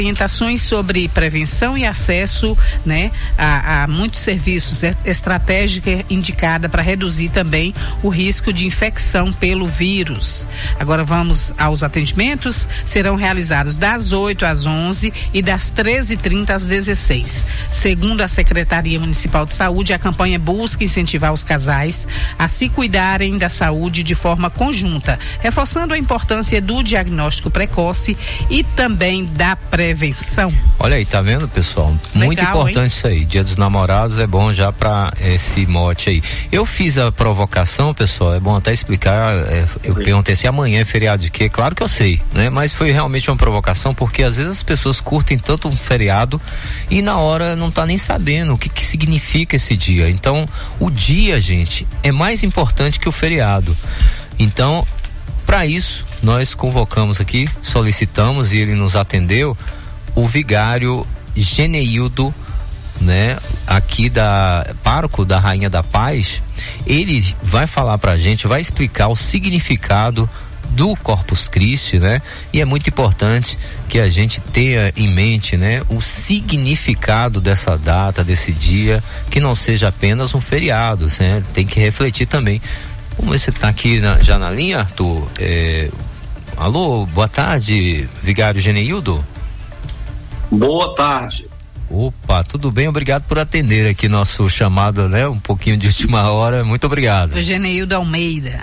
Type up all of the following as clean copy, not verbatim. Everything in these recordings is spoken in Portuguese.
Orientações sobre prevenção e acesso, né, a muitos serviços, estratégia indicada para reduzir também o risco de infecção pelo vírus. Agora vamos aos atendimentos, serão realizados das 8 às 11 e das 13h30 às 16. Segundo a Secretaria Municipal de Saúde, a campanha busca incentivar os casais a se cuidarem da saúde de forma conjunta, reforçando a importância do diagnóstico precoce e também da prevenção. Olha aí, tá vendo, pessoal? Muito legal, importante, hein? Isso aí. Dia dos Namorados é bom já pra esse mote aí. Eu fiz a provocação, pessoal, é bom até explicar. Eu perguntei se amanhã é feriado de quê? Claro que eu sei, né? Mas foi realmente uma provocação, porque às vezes as pessoas curtem tanto um feriado e na hora não tá nem sabendo o que significa esse dia. Então, o dia, gente, é mais importante que o feriado. Então, para isso, nós convocamos aqui, solicitamos e ele nos atendeu, o vigário Geneildo, né, aqui da pároco da Rainha da Paz. Ele vai falar pra gente, vai explicar o significado do Corpus Christi, né? E é muito importante que a gente tenha em mente, né, o significado dessa data, desse dia, que não seja apenas um feriado, né? Tem que refletir também. Como você tá aqui já na linha, Arthur? Alô, boa tarde, vigário Geneildo. Boa tarde. Opa, tudo bem? Obrigado por atender aqui nosso chamado, né? Um pouquinho de última hora, muito obrigado. Geneildo Almeida.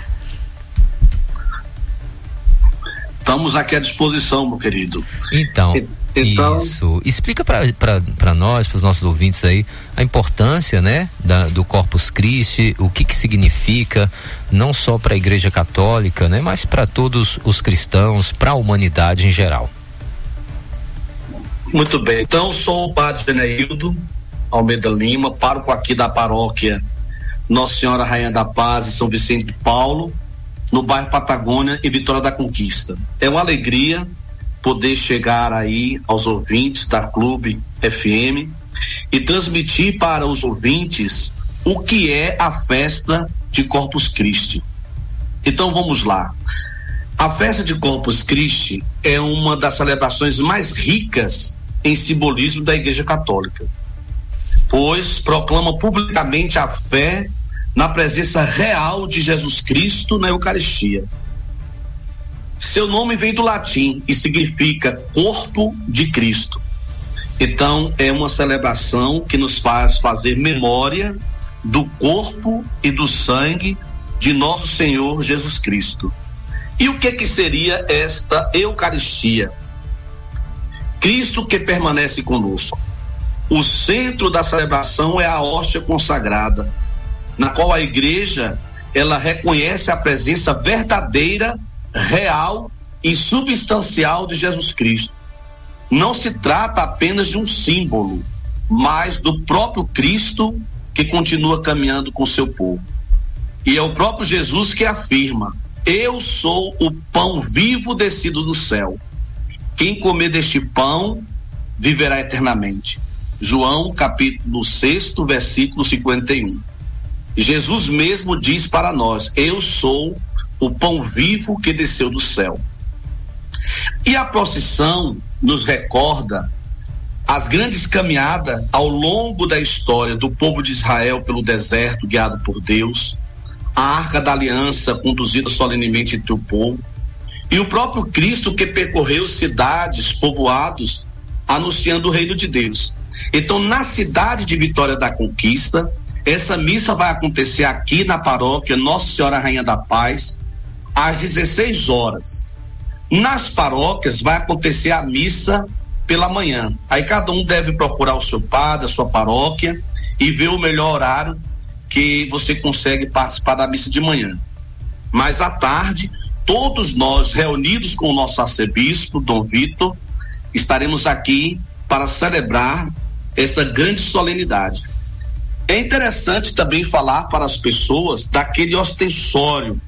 Estamos aqui à disposição, meu querido. Então isso. Explica para nós, para os nossos ouvintes aí, a importância, né, do Corpus Christi, o que significa, não só para a Igreja Católica, né, mas para todos os cristãos, para a humanidade em geral. Muito bem. Então, sou o padre Geneildo Almeida Lima, pároco aqui da paróquia Nossa Senhora Rainha da Paz e São Vicente de Paulo, no bairro Patagônia e Vitória da Conquista. É uma alegria poder chegar aí aos ouvintes da Clube FM e transmitir para os ouvintes o que é a festa de Corpus Christi. Então vamos lá. A festa de Corpus Christi é uma das celebrações mais ricas em simbolismo da Igreja Católica, pois proclama publicamente a fé na presença real de Jesus Cristo na Eucaristia. Seu nome vem do latim e significa corpo de Cristo. Então é uma celebração que nos faz fazer memória do corpo e do sangue de nosso Senhor Jesus Cristo. E o que seria esta Eucaristia? Cristo que permanece conosco. O centro da celebração é a hóstia consagrada, na qual a igreja, ela reconhece a presença verdadeira, real e substancial de Jesus Cristo. Não se trata apenas de um símbolo, mas do próprio Cristo que continua caminhando com seu povo. E é o próprio Jesus que afirma: eu sou o pão vivo descido do céu. Quem comer deste pão viverá eternamente. João capítulo 6, versículo 51. Jesus mesmo diz para nós: eu sou o pão vivo que desceu do céu. E a procissão nos recorda as grandes caminhadas ao longo da história do povo de Israel pelo deserto, guiado por Deus, a Arca da Aliança conduzida solenemente entre o povo, e o próprio Cristo que percorreu cidades, povoados, anunciando o reino de Deus. Então, na cidade de Vitória da Conquista, essa missa vai acontecer aqui na paróquia Nossa Senhora Rainha da Paz, às 16 horas. Nas paróquias vai acontecer a missa pela manhã. Aí cada um deve procurar o seu padre, a sua paróquia, e ver o melhor horário que você consegue participar da missa de manhã. Mas à tarde, todos nós, reunidos com o nosso arcebispo, Dom Vitor, estaremos aqui para celebrar esta grande solenidade. É interessante também falar para as pessoas daquele ostensório.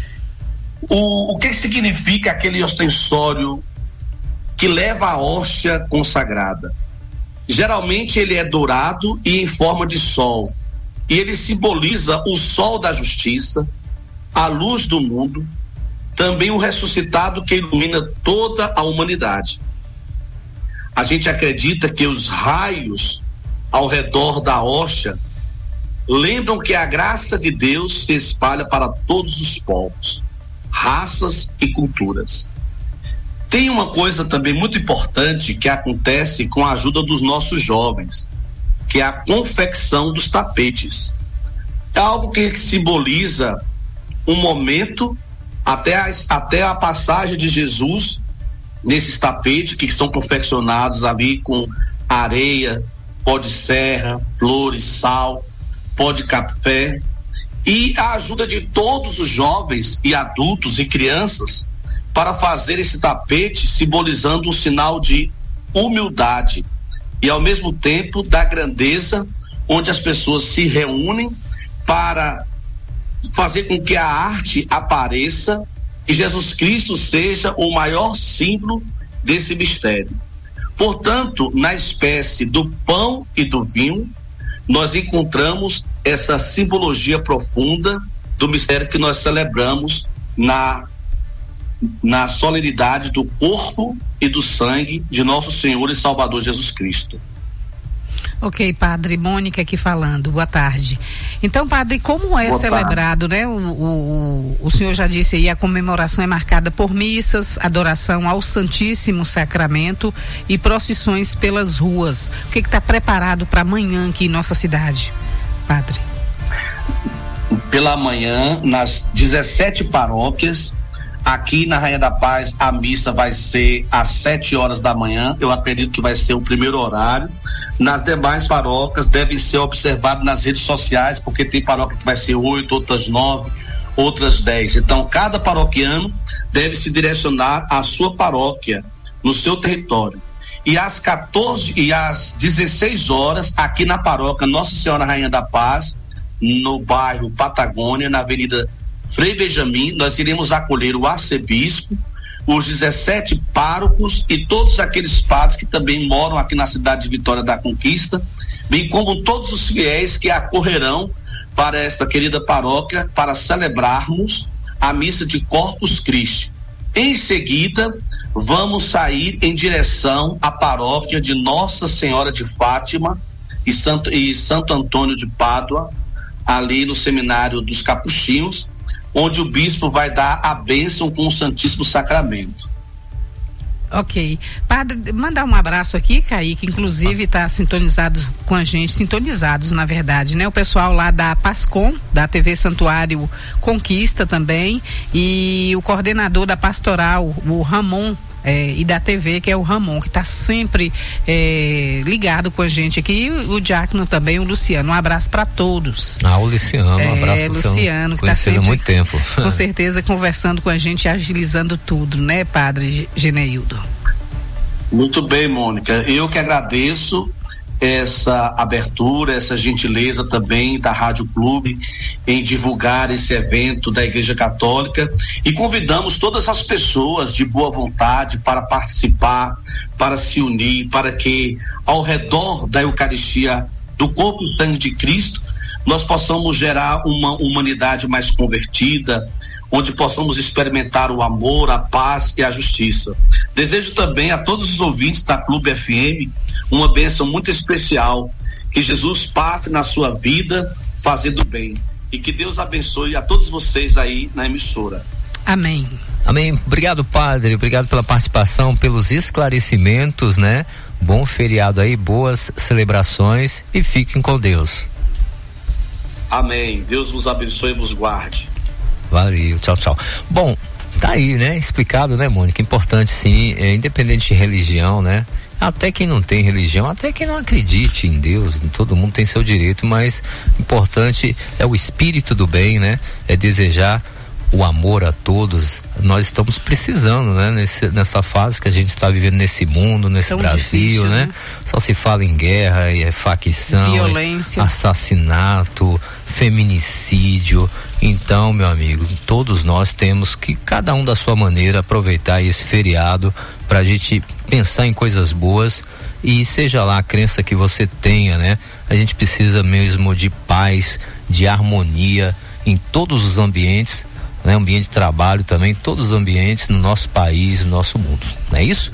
O que significa aquele ostensório que leva a hóstia consagrada? Geralmente ele é dourado e em forma de sol, e ele simboliza o sol da justiça, a luz do mundo, também o ressuscitado que ilumina toda a humanidade. a gente acredita que os raios ao redor da hoxa lembram que a graça de Deus se espalha para todos os povos, raças e culturas. Tem uma coisa também muito importante que acontece com a ajuda dos nossos jovens, que é a confecção dos tapetes. É algo que simboliza um momento até a passagem de Jesus nesses tapetes que são confeccionados ali com areia, pó de serra, flores, sal, pó de café, e a ajuda de todos os jovens e adultos e crianças para fazer esse tapete, simbolizando um sinal de humildade e ao mesmo tempo da grandeza, onde as pessoas se reúnem para fazer com que a arte apareça e Jesus Cristo seja o maior símbolo desse mistério. Portanto, na espécie do pão e do vinho, nós encontramos essa simbologia profunda do mistério que nós celebramos na solenidade do corpo e do sangue de nosso Senhor e Salvador Jesus Cristo. Ok, padre, Mônica aqui falando, boa tarde. Então, padre, como é celebrado, né? O senhor já disse aí, a comemoração é marcada por missas, adoração ao Santíssimo Sacramento e procissões pelas ruas. O que está preparado para amanhã aqui em nossa cidade, padre? Pela manhã, nas 17 paróquias, aqui na Rainha da Paz, a missa vai ser às 7 horas da manhã. Eu acredito que vai ser o primeiro horário. Nas demais paróquias devem ser observados nas redes sociais, porque tem paróquia que vai ser 8, outras 9, outras 10. Então, cada paroquiano deve se direcionar à sua paróquia, no seu território. E às 16 horas, aqui na paróquia Nossa Senhora Rainha da Paz, no bairro Patagônia, na Avenida Frei Benjamin, nós iremos acolher o arcebispo, os 17 párocos e todos aqueles padres que também moram aqui na cidade de Vitória da Conquista, bem como todos os fiéis que acorrerão para esta querida paróquia para celebrarmos a missa de Corpus Christi. Em seguida, vamos sair em direção à paróquia de Nossa Senhora de Fátima e Santo Antônio de Pádua, ali no Seminário dos Capuchinhos, onde o bispo vai dar a bênção com o Santíssimo Sacramento. Ok. Padre, mandar um abraço aqui, Kaique, inclusive está sintonizado com a gente, sintonizados na verdade, né? O pessoal lá da Pascom, da TV Santuário Conquista também, e o coordenador da pastoral, o Ramon, e da TV, que é o Ramon, que está sempre ligado com a gente aqui, o diácono também, o Luciano. Um abraço para todos. O Luciano, um abraço, Luciano, que está sempre, há muito tempo. Com certeza, conversando com a gente, agilizando tudo, né, padre Geneildo? Muito bem, Mônica. Eu que agradeço essa abertura, essa gentileza também da Rádio Clube em divulgar esse evento da Igreja Católica, e convidamos todas as pessoas de boa vontade para participar, para se unir, para que ao redor da Eucaristia, do corpo e sangue de Cristo, nós possamos gerar uma humanidade mais convertida, onde possamos experimentar o amor, a paz e a justiça. Desejo também a todos os ouvintes da Clube FM uma bênção muito especial, que Jesus passe na sua vida fazendo bem, e que Deus abençoe a todos vocês aí na emissora. Amém. Amém. Obrigado, padre, obrigado pela participação, pelos esclarecimentos, né? Bom feriado aí, boas celebrações e fiquem com Deus. Amém. Deus vos abençoe e vos guarde. Valeu, tchau, tchau. Bom, tá aí, né? Explicado, né, Mônica? Importante, sim, independente de religião, né? Até quem não tem religião, até quem não acredite em Deus, todo mundo tem seu direito, mas importante é o espírito do bem, né? É desejar o amor a todos. Nós estamos precisando, né? Nessa fase que a gente está vivendo nesse mundo, nesse tão Brasil, difícil, né? Só se fala em guerra, facção, violência, assassinato, feminicídio. Então, meu amigo, todos nós temos que, cada um da sua maneira, aproveitar esse feriado para a gente pensar em coisas boas, e seja lá a crença que você tenha, né? A gente precisa mesmo de paz, de harmonia em todos os ambientes, né? Ambiente de trabalho também, todos os ambientes no nosso país, no nosso mundo, não é isso?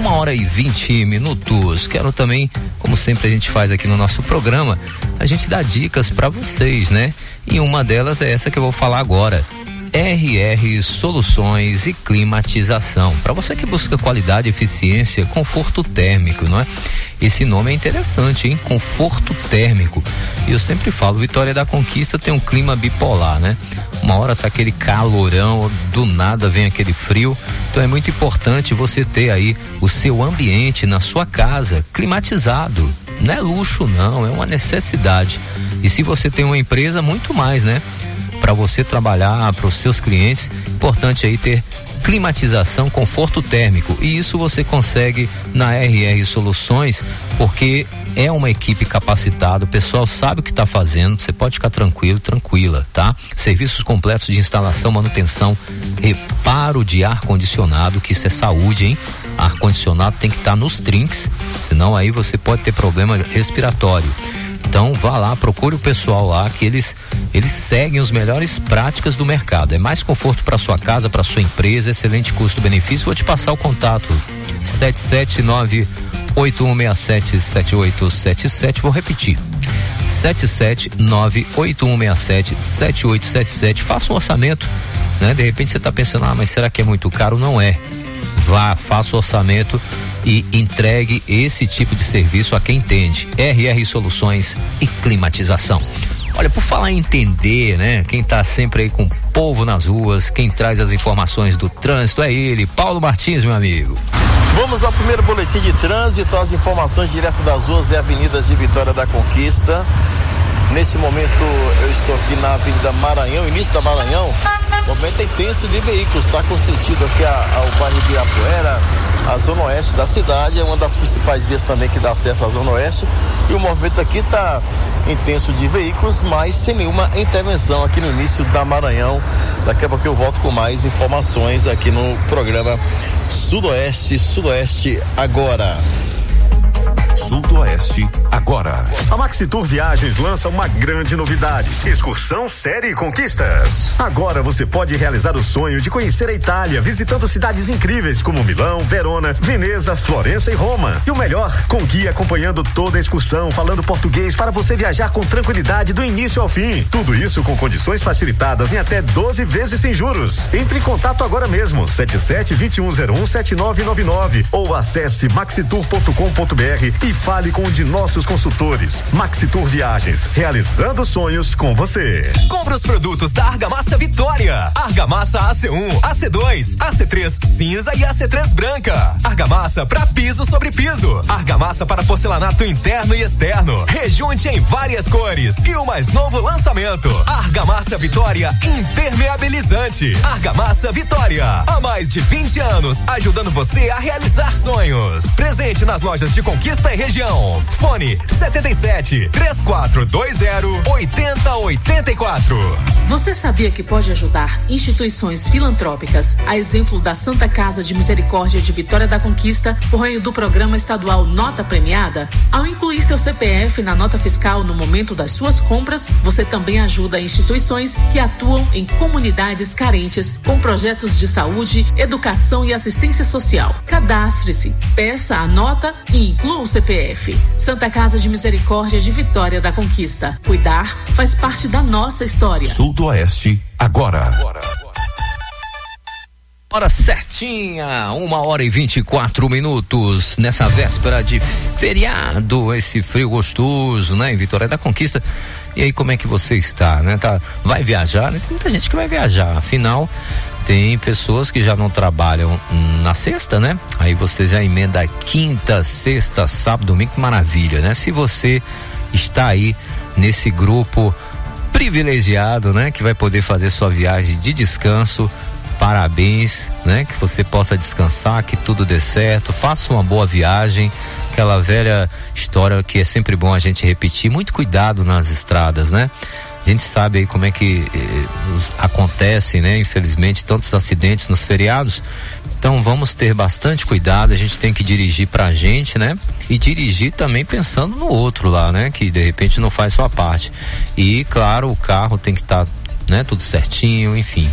1h20. Quero também, como sempre a gente faz aqui no nosso programa, a gente dá dicas para vocês, né? E uma delas é essa que eu vou falar agora. RR Soluções e Climatização. Para você que busca qualidade, eficiência, conforto térmico, não é? Esse nome é interessante, hein? Conforto térmico. E eu sempre falo, Vitória da Conquista tem um clima bipolar, né? Uma hora tá aquele calorão, do nada vem aquele frio. Então é muito importante você ter aí o seu ambiente na sua casa climatizado. Não é luxo não, é uma necessidade. E se você tem uma empresa, muito mais, né? Para você trabalhar, para os seus clientes, importante aí ter climatização, conforto térmico, e isso você consegue na RR Soluções, porque é uma equipe capacitada, o pessoal sabe o que está fazendo, você pode ficar tranquilo, tranquila, tá? Serviços completos de instalação, manutenção, reparo de ar-condicionado, que isso é saúde, hein? Ar-condicionado tem que estar nos trinques, senão aí você pode ter problema respiratório. Então vá lá, procure o pessoal lá, que eles seguem as melhores práticas do mercado. É mais conforto para sua casa, para sua empresa, excelente custo-benefício. Vou te passar o contato 779-8167-7877. Vou repetir, 779-8167-7877. Faça um orçamento, né? De repente você está pensando, mas será que é muito caro? Não é. Vá, faça o orçamento e entregue esse tipo de serviço a quem entende. RR Soluções e Climatização. Olha, por falar em entender, né? Quem tá sempre aí com o povo nas ruas, quem traz as informações do trânsito é ele, Paulo Martins, meu amigo. Vamos ao primeiro boletim de trânsito, as informações direto das ruas e avenidas de Vitória da Conquista. Nesse momento eu estou aqui na Avenida Maranhão, início da Maranhão. O momento é intenso de veículos, está com sentido aqui ao bairro Ibirapuera, a zona oeste da cidade, é uma das principais vias também que dá acesso à zona oeste, e o movimento aqui está intenso de veículos, mas sem nenhuma intervenção aqui no início da Maranhão. Daqui a pouco eu volto com mais informações aqui no programa Sudoeste Agora. Sudoeste Agora. A Maxitur Viagens lança uma grande novidade: Excursão Série Conquistas. Agora você pode realizar o sonho de conhecer a Itália, visitando cidades incríveis como Milão, Verona, Veneza, Florença e Roma. E o melhor, com guia acompanhando toda a excursão, falando português para você viajar com tranquilidade do início ao fim. Tudo isso com condições facilitadas em até 12 vezes sem juros. Entre em contato agora mesmo, 77-2101-7999 ou acesse maxitur.com.br e fale com um de nossos consultores. Maxitur Viagens, realizando sonhos com você. Compre os produtos da Argamassa Vitória. Argamassa AC1, AC2, AC3 cinza e AC3 branca. Argamassa para piso sobre piso. Argamassa para porcelanato interno e externo. Rejunte em várias cores. E o mais novo lançamento: Argamassa Vitória impermeabilizante. Argamassa Vitória, há mais de 20 anos, ajudando você a realizar sonhos. Presente nas lojas de Conquista e região. Fone 77-3420-8084. Você sabia que pode ajudar instituições filantrópicas, a exemplo da Santa Casa de Misericórdia de Vitória da Conquista, por meio do programa estadual Nota Premiada? Ao incluir seu CPF na nota fiscal no momento das suas compras, você também ajuda instituições que atuam em comunidades carentes com projetos de saúde, educação e assistência social. Cadastre-se, peça a nota e inclua o CPF. Santa Casa de Misericórdia de Vitória da Conquista. Cuidar faz parte da nossa história. Sudoeste Agora. Hora certinha, 1h24 nessa véspera de feriado, esse frio gostoso, né? Em Vitória da Conquista. E aí, como é que você está, né? Vai viajar, né? Tem muita gente que vai viajar, afinal tem pessoas que já não trabalham na sexta, né? Aí você já emenda quinta, sexta, sábado, domingo, que maravilha, né? Se você está aí nesse grupo privilegiado, né? Que vai poder fazer sua viagem de descanso, parabéns, né? Que você possa descansar, que tudo dê certo, faça uma boa viagem, aquela velha história que é sempre bom a gente repetir, muito cuidado nas estradas, né? A gente sabe aí como é que acontece, né? Infelizmente, tantos acidentes nos feriados. Então vamos ter bastante cuidado, a gente tem que dirigir pra gente, né? E dirigir também pensando no outro lá, né? Que de repente não faz sua parte. E claro, o carro tem que estar, né? Tudo certinho, enfim.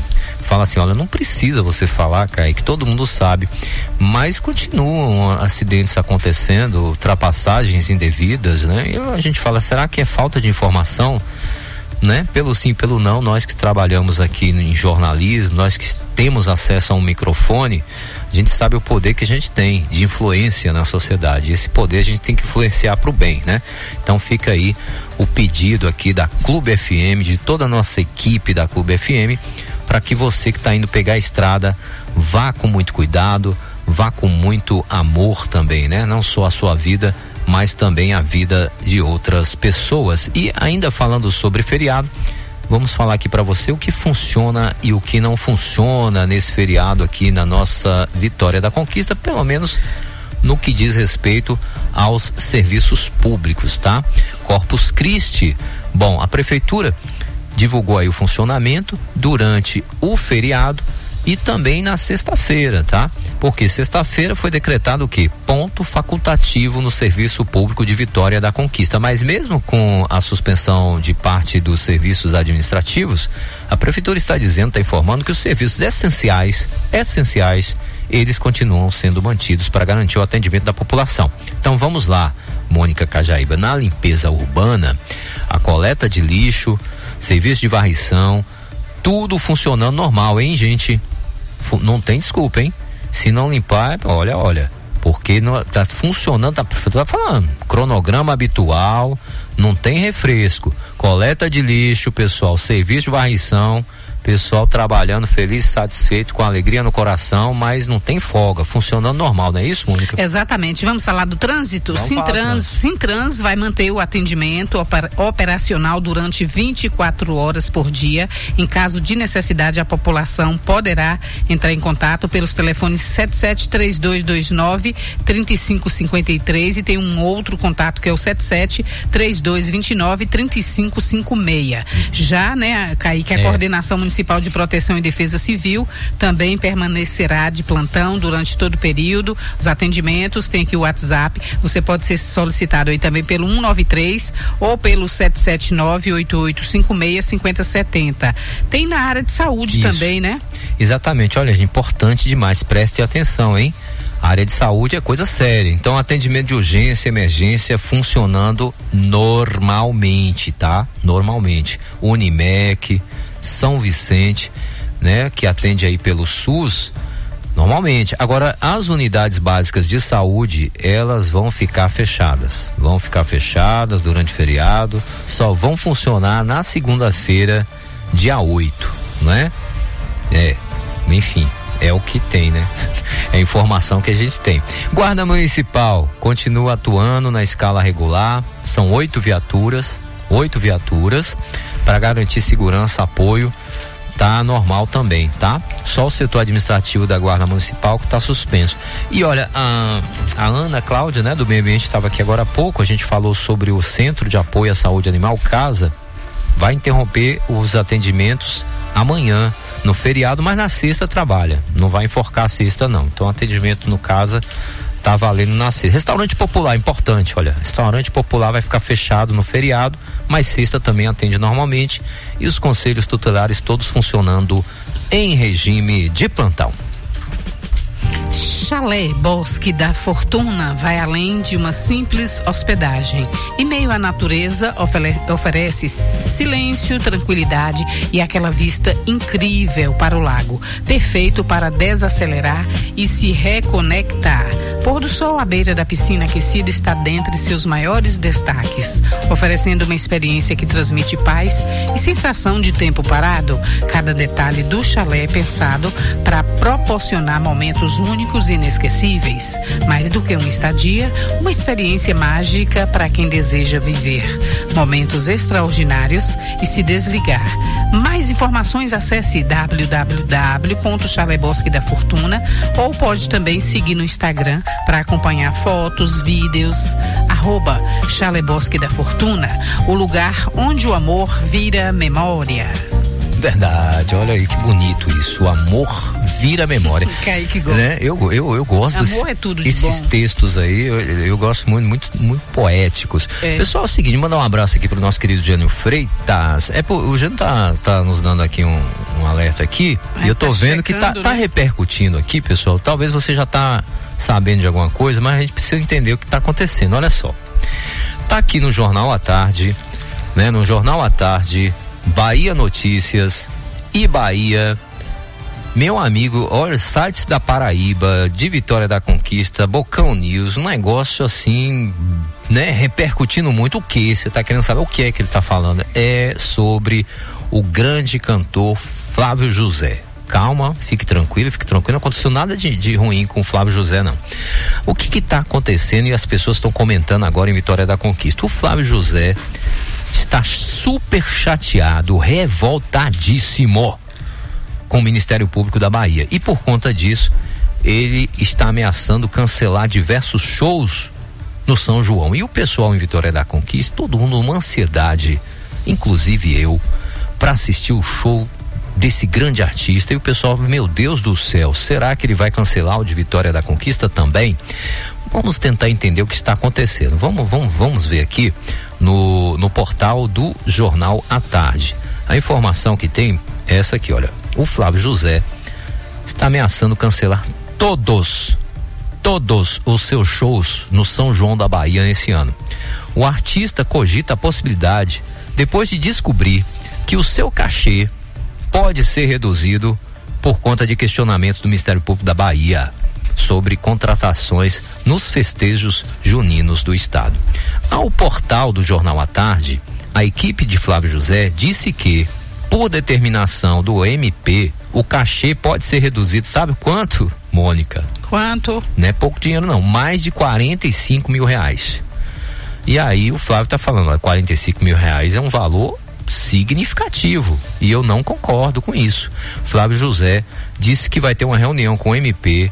fala assim, olha, não precisa você falar, Kaique, todo mundo sabe, mas continuam acidentes acontecendo, ultrapassagens indevidas, né? E a gente fala, será que é falta de informação? Né? Pelo sim, pelo não, nós que trabalhamos aqui em jornalismo, nós que temos acesso a um microfone, a gente sabe o poder que a gente tem de influência na sociedade. Esse poder a gente tem que influenciar para o bem, né? Então fica aí o pedido aqui da Clube FM, de toda a nossa equipe da Clube FM, para que você que está indo pegar a estrada vá com muito cuidado, vá com muito amor também, né? Não só a sua vida, mas também a vida de outras pessoas. E ainda falando sobre feriado, vamos falar aqui para você o que funciona e o que não funciona nesse feriado aqui na nossa Vitória da Conquista, pelo menos no que diz respeito aos serviços públicos, tá? Corpus Christi. Bom, a prefeitura divulgou aí o funcionamento durante o feriado e também na sexta-feira, tá? Porque sexta-feira foi decretado o quê? Ponto facultativo no serviço público de Vitória da Conquista. Mas mesmo com a suspensão de parte dos serviços administrativos, a prefeitura está dizendo, está informando que os serviços essenciais, eles continuam sendo mantidos para garantir o atendimento da população. Então vamos lá, Mônica Cajaíba, na limpeza urbana, a coleta de lixo, serviço de varrição, tudo funcionando normal, hein, gente? Não tem desculpa, hein? Se não limpar, olha, porque não, tá funcionando, a prefeitura tá falando, cronograma habitual, não tem refresco, coleta de lixo, pessoal, serviço de varrição, pessoal trabalhando feliz, satisfeito, com alegria no coração, mas não tem folga, funcionando normal, não é isso, Mônica? Exatamente. Vamos falar do trânsito? Sintrans vai manter o atendimento operacional durante 24 horas por dia. Em caso de necessidade, a população poderá entrar em contato pelos telefones 77-3229-3553 e tem um outro contato que é o 77-3229-3556. Já, né, Kaique, a coordenação municipal de Proteção e Defesa Civil também permanecerá de plantão durante todo o período. Os atendimentos, tem aqui o WhatsApp, você pode ser solicitado aí também pelo 193 ou pelo 779-8856-5070. Tem na área de saúde também, né? Exatamente, olha, importante demais, preste atenção, hein? A área de saúde é coisa séria, então atendimento de urgência, emergência funcionando normalmente, tá? Normalmente. Unimed, São Vicente, né? Que atende aí pelo SUS, normalmente. Agora, as unidades básicas de saúde, elas vão ficar fechadas durante o feriado, só vão funcionar na segunda-feira, dia 8, né? Enfim, é o que tem, né? É a informação que a gente tem. Guarda Municipal continua atuando na escala regular, são 8 viaturas para garantir segurança, apoio, tá normal também, tá? Só o setor administrativo da Guarda Municipal que tá suspenso. E olha, a Ana Cláudia, né, do Meio Ambiente, estava aqui agora há pouco, a gente falou sobre o Centro de Apoio à Saúde Animal, CASA, vai interromper os atendimentos amanhã, no feriado, mas na sexta trabalha, não vai enforcar a sexta não, então atendimento no CASA tá valendo na sexta. Restaurante popular, importante, olha, restaurante popular vai ficar fechado no feriado, mas sexta também atende normalmente e os conselhos tutelares todos funcionando em regime de plantão. Chalé Bosque da Fortuna vai além de uma simples hospedagem. Em meio à natureza, oferece silêncio, tranquilidade e aquela vista incrível para o lago, perfeito para desacelerar e se reconectar. Pôr do sol à beira da piscina aquecida está dentre seus maiores destaques, oferecendo uma experiência que transmite paz e sensação de tempo parado. Cada detalhe do chalé é pensado para proporcionar momentos únicos e inesquecíveis. Mais do que uma estadia, uma experiência mágica para quem deseja viver momentos extraordinários e se desligar. Mais informações, acesse www.chalébosque da Fortuna ou pode também seguir no Instagram para acompanhar fotos, vídeos, @Chalébosque da Fortuna, o lugar onde o amor vira memória. Verdade, olha aí que bonito isso, o amor vira memória. Kaique gosta. Né? Eu gosto amor é tudo de esses bom. Textos aí, eu gosto muito poéticos. Pessoal, é o seguinte, mandar um abraço aqui pro nosso querido Jânio Freitas. O Jânio tá nos dando aqui um alerta aqui, e eu tô vendo que tá repercutindo aqui, pessoal. Talvez você já tá sabendo de alguma coisa, mas a gente precisa entender o que tá acontecendo. Olha só, tá aqui no Jornal à Tarde, né? No Jornal à Tarde, Bahia Notícias e Bahia, meu amigo, olha, sites da Paraíba, de Vitória da Conquista, Bocão News, um negócio assim, né, repercutindo muito. O que? Você tá querendo saber o que é que ele tá falando? É sobre o grande cantor Flávio José. Calma, fique tranquilo, não aconteceu nada de ruim com o Flávio José, não. O que tá acontecendo, e as pessoas estão comentando agora em Vitória da Conquista? O Flávio José está super chateado, revoltadíssimo com o Ministério Público da Bahia, e por conta disso ele está ameaçando cancelar diversos shows no São João. E o pessoal em Vitória da Conquista, todo mundo numa ansiedade, inclusive eu, para assistir o show desse grande artista. E o pessoal, meu Deus do céu, será que ele vai cancelar o de Vitória da Conquista também? Vamos tentar entender o que está acontecendo. Vamos ver aqui no portal do Jornal à Tarde. A informação que tem é essa aqui, olha. O Flávio José está ameaçando cancelar todos os seus shows no São João da Bahia esse ano. O artista cogita a possibilidade, depois de descobrir que o seu cachê pode ser reduzido por conta de questionamentos do Ministério Público da Bahia sobre contratações nos festejos juninos do estado. Ao portal do Jornal à Tarde, a equipe de Flávio José disse que, por determinação do MP, o cachê pode ser reduzido, sabe quanto, Mônica? Quanto? Não é pouco dinheiro não, mais de 45 mil reais. E aí o Flávio tá falando, ó, 45 mil reais é um valor significativo, e eu não concordo com isso. Flávio José disse que vai ter uma reunião com o MP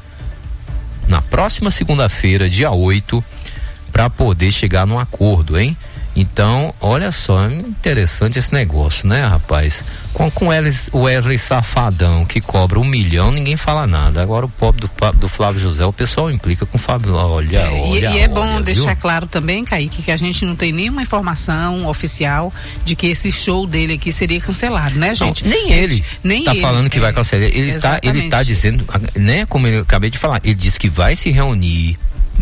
na próxima segunda-feira, dia 8, para poder chegar num acordo, hein? Então, olha só, interessante esse negócio, né, rapaz? Com o Wesley Safadão, que cobra 1 milhão, ninguém fala nada. Agora o pobre do Flávio José, o pessoal implica com o Flávio. Olha. E é bom deixar claro também, Kaique, que a gente não tem nenhuma informação oficial de que esse show dele aqui seria cancelado, né, gente? Não, nem ele tá falando que vai cancelar. Ele tá dizendo, né, como eu acabei de falar, ele disse que vai se reunir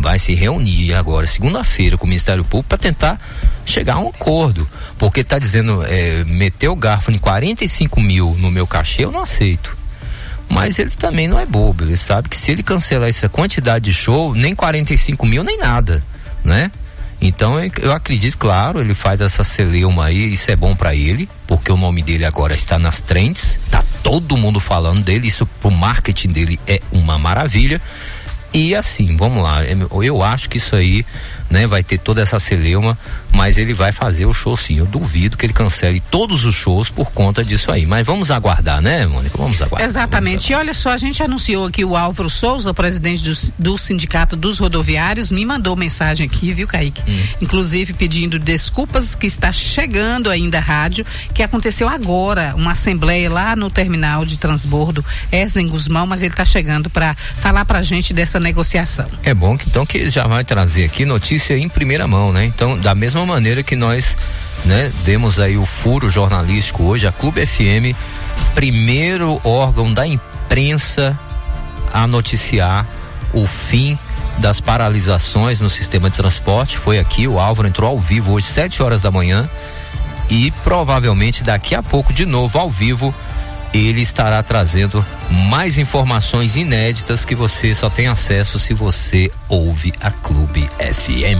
agora, segunda-feira, com o Ministério Público para tentar chegar a um acordo, porque está dizendo, meter o garfo em 45 mil no meu cachê, eu não aceito. Mas ele também não é bobo, ele sabe que se ele cancelar essa quantidade de show, nem 45 mil, nem nada, né? Então eu acredito, claro, ele faz essa celeuma aí, isso é bom para ele, porque o nome dele agora está nas trends, tá todo mundo falando dele, isso pro marketing dele é uma maravilha. E assim, vamos lá, eu acho que isso aí, né, vai ter toda essa celeuma, mas ele vai fazer o show sim. Eu duvido que ele cancele todos os shows por conta disso aí, mas vamos aguardar, né, Mônica? Vamos aguardar. Exatamente. E olha só, a gente anunciou aqui o Álvaro Souza, o presidente do Sindicato dos Rodoviários, me mandou mensagem aqui, viu, Kaique? Inclusive pedindo desculpas, que está chegando ainda a rádio, que aconteceu agora uma assembleia lá no terminal de transbordo Erzen Guzmão, mas ele está chegando para falar pra gente dessa negociação. É bom que então que ele já vai trazer aqui notícia em primeira mão, né? Então, da mesma maneira que nós, né, demos aí o furo jornalístico hoje, a Clube FM, primeiro órgão da imprensa a noticiar o fim das paralisações no sistema de transporte, foi aqui, o Álvaro entrou ao vivo hoje 7 horas da manhã, e provavelmente daqui a pouco de novo ao vivo ele estará trazendo mais informações inéditas que você só tem acesso se você ouve a Clube FM.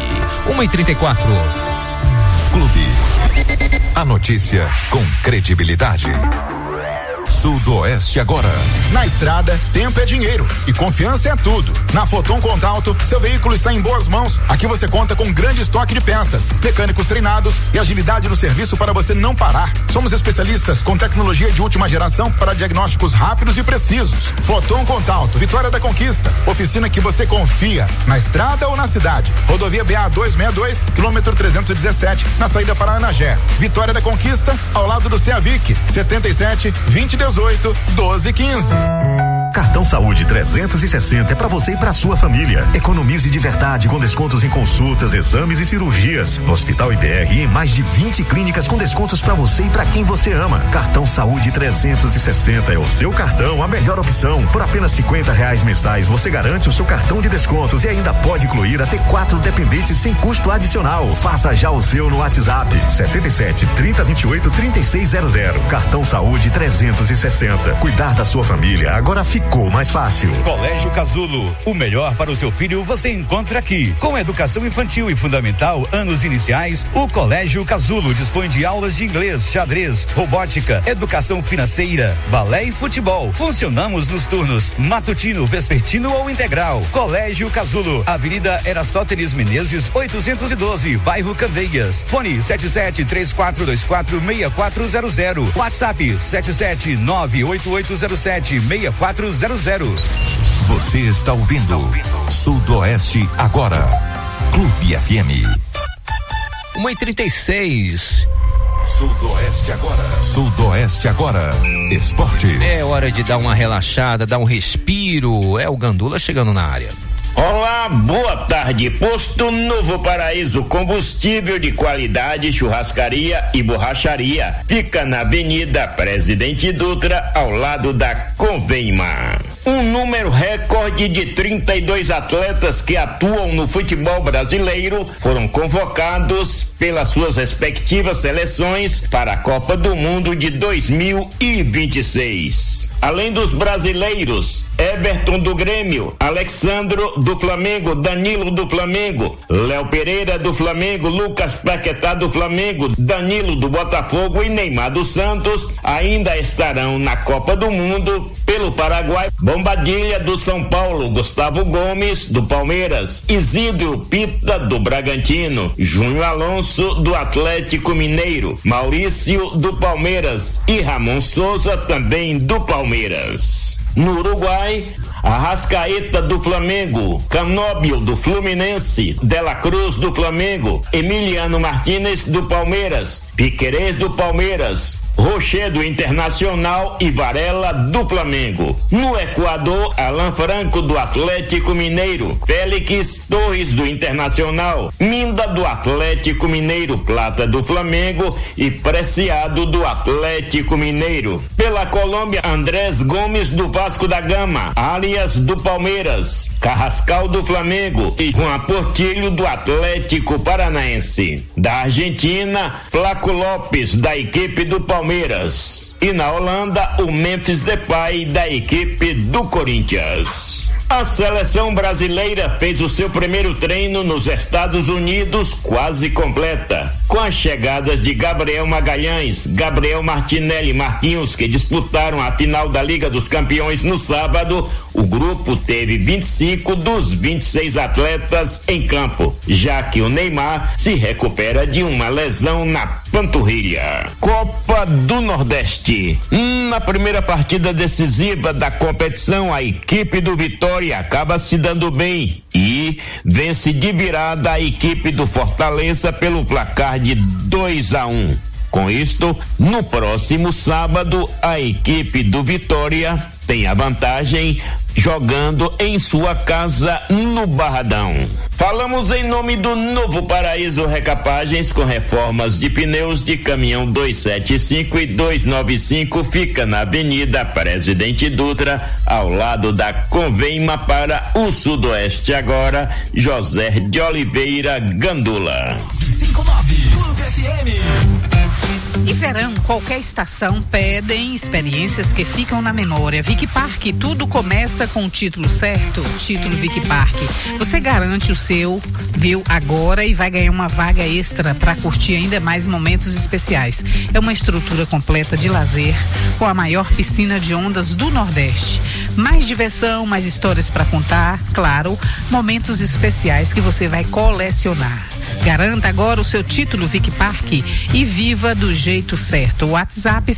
1h34. Clube. A notícia com credibilidade. Sudoeste agora. Na estrada, tempo é dinheiro e confiança é tudo. Na Foton Contalto, seu veículo está em boas mãos. Aqui você conta com grande estoque de peças, mecânicos treinados e agilidade no serviço para você não parar. Somos especialistas com tecnologia de última geração para diagnósticos rápidos e precisos. Foton Contalto, Vitória da Conquista. Oficina que você confia, na estrada ou na cidade. Rodovia BA 262, quilômetro 317, na saída para Anagé. Vitória da Conquista, ao lado do CEAVIC, 77 2018 1215. Cartão Cartão Saúde 360 é para você e para sua família. Economize de verdade com descontos em consultas, exames e cirurgias. No Hospital IBR e em mais de 20 clínicas com descontos para você e para quem você ama. Cartão Saúde 360 é o seu cartão, a melhor opção. Por apenas R$50 mensais você garante o seu cartão de descontos e ainda pode incluir até 4 dependentes sem custo adicional. Faça já o seu no WhatsApp 77 30 28 3600. Cartão Saúde 360. Cuidar da sua família agora ficou mais fácil. Colégio Casulo, o melhor para o seu filho você encontra aqui. Com educação infantil e fundamental, anos iniciais, o Colégio Casulo dispõe de aulas de inglês, xadrez, robótica, educação financeira, balé e futebol. Funcionamos nos turnos matutino, vespertino ou integral. Colégio Casulo, Avenida Erastótenes Menezes, 812, bairro Candeias. Fone 7734246400. WhatsApp 77988076400. Você está ouvindo Sudoeste Agora. Clube FM. 1h36. Sudoeste Agora. Sudoeste Agora. Esportes. É hora de dar uma relaxada, dar um respiro. É o Gandula chegando na área. Olá, boa tarde. Posto Novo Paraíso, combustível de qualidade, churrascaria e borracharia. Fica na Avenida Presidente Dutra, ao lado da Convenma. Um número recorde de 32 atletas que atuam no futebol brasileiro foram convocados pelas suas respectivas seleções para a Copa do Mundo de 2026. Além dos brasileiros, Everton do Grêmio, Alexandro do Flamengo, Danilo do Flamengo, Léo Pereira do Flamengo, Lucas Paquetá do Flamengo, Danilo do Botafogo e Neymar dos Santos ainda estarão na Copa do Mundo pelo Paraguai. Bombadilha do São Paulo, Gustavo Gomes do Palmeiras, Isidro Pita do Bragantino, Júnior Alonso do Atlético Mineiro, Maurício do Palmeiras e Ramon Souza também do Palmeiras. No Uruguai, Arrascaeta do Flamengo, Canóbio do Fluminense, Dela Cruz do Flamengo, Emiliano Martínez do Palmeiras, Piquerez do Palmeiras, Rocher do Internacional e Varela do Flamengo. No Equador, Alan Franco do Atlético Mineiro, Félix Torres do Internacional, Minda do Atlético Mineiro, Plata do Flamengo e Preciado do Atlético Mineiro. Pela Colômbia, Andrés Gomes do Vasco da Gama, Arias do Palmeiras, Carrascal do Flamengo e Juan Portillo do Atlético Paranaense. Da Argentina, Flaco Lopes da equipe do Palmeiras. E na Holanda, o Memphis Depay da equipe do Corinthians. A seleção brasileira fez o seu primeiro treino nos Estados Unidos quase completa, com as chegadas de Gabriel Magalhães, Gabriel Martinelli e Marquinhos, que disputaram a final da Liga dos Campeões no sábado. O grupo teve 25 dos 26 atletas em campo, já que o Neymar se recupera de uma lesão na panturrilha. Copa do Nordeste. Na primeira partida decisiva da competição, a equipe do Vitória acaba se dando bem e vence de virada a equipe do Fortaleza pelo placar de 2-1. Com isto, no próximo sábado, a equipe do Vitória tem a vantagem jogando em sua casa no Barradão. Falamos em nome do Novo Paraíso Recapagens, com reformas de pneus de caminhão 275 e 295, fica na Avenida Presidente Dutra, ao lado da Convenma. Para o Sudoeste Agora, José de Oliveira Gandula. 59 Clube FM. E verão, qualquer estação pedem experiências que ficam na memória. Vic Park, tudo começa com o título certo, título Vic Park. Você garante o seu, viu, agora e vai ganhar uma vaga extra para curtir ainda mais momentos especiais. É uma estrutura completa de lazer com a maior piscina de ondas do Nordeste. Mais diversão, mais histórias para contar, claro, momentos especiais que você vai colecionar. Garanta agora o seu título Vic Park e viva do jeito certo. WhatsApp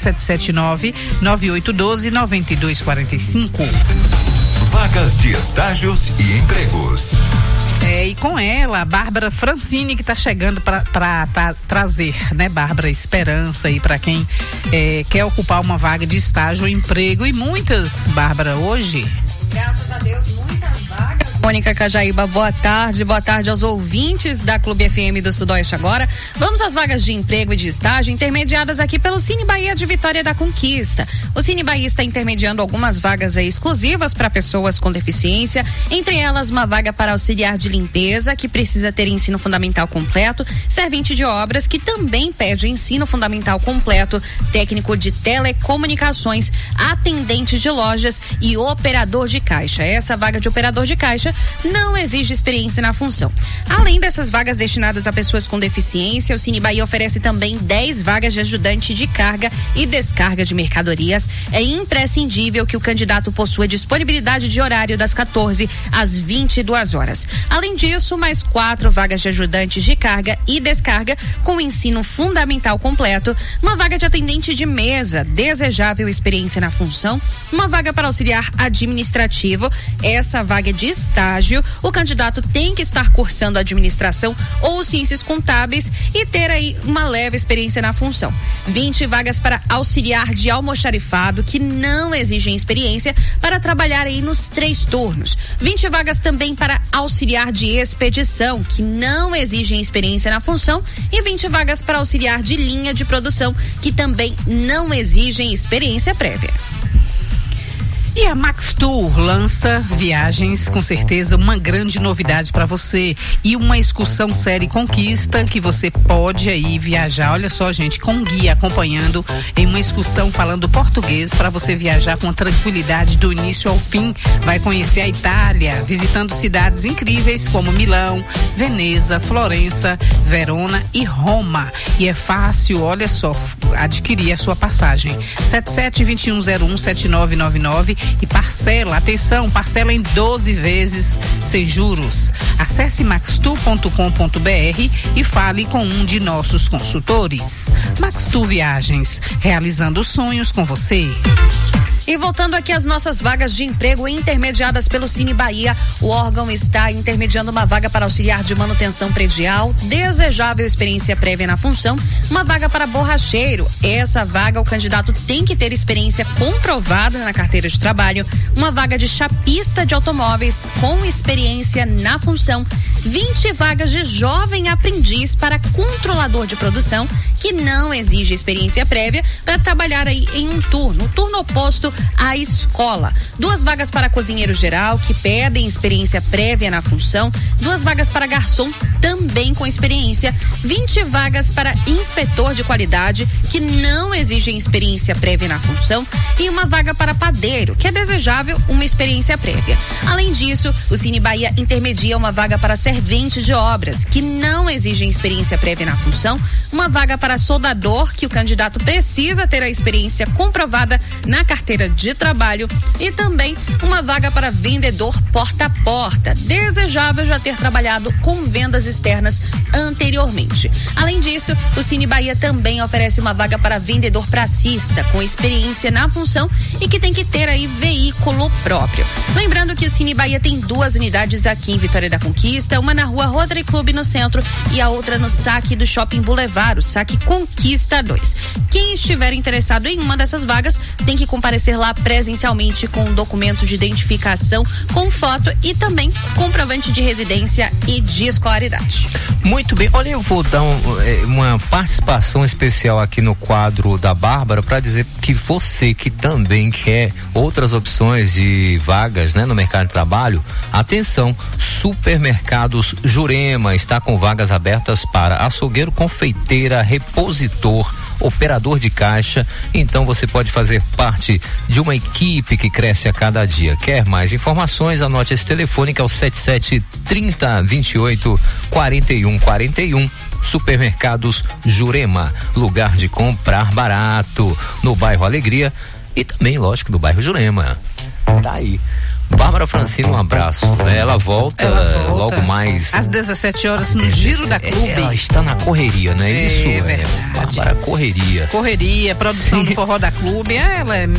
779-9812-9245. Vagas de estágios e empregos. E com ela, a Bárbara Francini, que está chegando para trazer, né, Bárbara, esperança aí para quem quer ocupar uma vaga de estágio ou emprego. E muitas, Bárbara, hoje. Graças a Deus, muitas vagas. Mônica Cajaíba, boa tarde aos ouvintes da Clube FM do Sudoeste agora. Vamos às vagas de emprego e de estágio intermediadas aqui pelo Cine Bahia de Vitória da Conquista. O Cine Bahia está intermediando algumas vagas exclusivas para pessoas com deficiência, entre elas uma vaga para auxiliar de limpeza, que precisa ter ensino fundamental completo, servente de obras, que também pede ensino fundamental completo, técnico de telecomunicações, atendente de lojas e operador de caixa. Essa vaga de operador de caixa não exige experiência na função. Além dessas vagas destinadas a pessoas com deficiência, o Cine Bahia oferece também 10 vagas de ajudante de carga e descarga de mercadorias. É imprescindível que o candidato possua disponibilidade de horário das 14 às 22 horas. Além disso, mais 4 vagas de ajudantes de carga e descarga com ensino fundamental completo, uma vaga de atendente de mesa, desejável experiência na função, uma vaga para auxiliar administrativo. Essa vaga é de estágio, o candidato tem que estar cursando administração ou ciências contábeis e ter aí uma leve experiência na função. 20 vagas para auxiliar de almoxarifado, que não exigem experiência, para trabalhar aí nos 3 turnos. 20 vagas também para auxiliar de expedição, que não exigem experiência na função, e 20 vagas para auxiliar de linha de produção, que também não exigem experiência prévia. E a Max Tour lança viagens, com certeza uma grande novidade para você, e uma excursão série Conquista, que você pode aí viajar, olha só, gente, com guia acompanhando em uma excursão falando português, para você viajar com tranquilidade do início ao fim. Vai conhecer a Itália, visitando cidades incríveis como Milão, Veneza, Florença, Verona e Roma. E é fácil, olha só, adquirir a sua passagem. 7721017999 e parcela em 12 vezes sem juros. Acesse maxtour.com.br e fale com um de nossos consultores. Max Tour Viagens, realizando sonhos com você. E voltando aqui às nossas vagas de emprego intermediadas pelo Cine Bahia, o órgão está intermediando uma vaga para auxiliar de manutenção predial, desejável experiência prévia na função, uma vaga para borracheiro. Essa vaga o candidato tem que ter experiência comprovada na carteira de trabalho, uma vaga de chapista de automóveis com experiência na função, 20 vagas de jovem aprendiz para controlador de produção, que não exige experiência prévia, para trabalhar aí em um turno oposto à escola. 2 vagas para cozinheiro geral, que pedem experiência prévia na função, 2 vagas para garçom, também com experiência, 20 vagas para inspetor de qualidade, que não exigem experiência prévia na função, e uma vaga para padeiro, que é desejável uma experiência prévia. Além disso, o Cine Bahia intermedia uma vaga para servente de obras, que não exigem experiência prévia na função, uma vaga para soldador, que o candidato precisa ter a experiência comprovada na carteira de trabalho, e também uma vaga para vendedor porta a porta, desejável já ter trabalhado com vendas externas anteriormente. Além disso, o Cine Bahia também oferece uma vaga para vendedor pracista, com experiência na função e que tem que ter aí veículo próprio. Lembrando que o Cine Bahia tem 2 unidades aqui em Vitória da Conquista, uma na rua Rotary Club no centro e a outra no saque do Shopping Boulevard, o saque Conquista 2. Quem estiver interessado em uma dessas vagas tem que comparecer lá presencialmente com um documento de identificação, com foto e também comprovante de residência e de escolaridade. Muito bem, olha, eu vou dar uma participação especial aqui no quadro da Bárbara para dizer que você que também quer outras opções de vagas, né, no mercado de trabalho, atenção, Supermercados Jurema está com vagas abertas para açougueiro, confeiteira, repositor, operador de caixa. Então você pode fazer parte de uma equipe que cresce a cada dia. Quer mais informações? Anote esse telefone, que é o 7730284141. Supermercados Jurema, lugar de comprar barato, no bairro Alegria e também, lógico, no bairro Jurema. Tá aí. Bárbara Francini, um abraço. Ela volta logo mais às 17 horas no Giro da Clube. Ela está na correria, né? Isso é verdade. Bárbara, correria, produção do Forró da Clube, ela é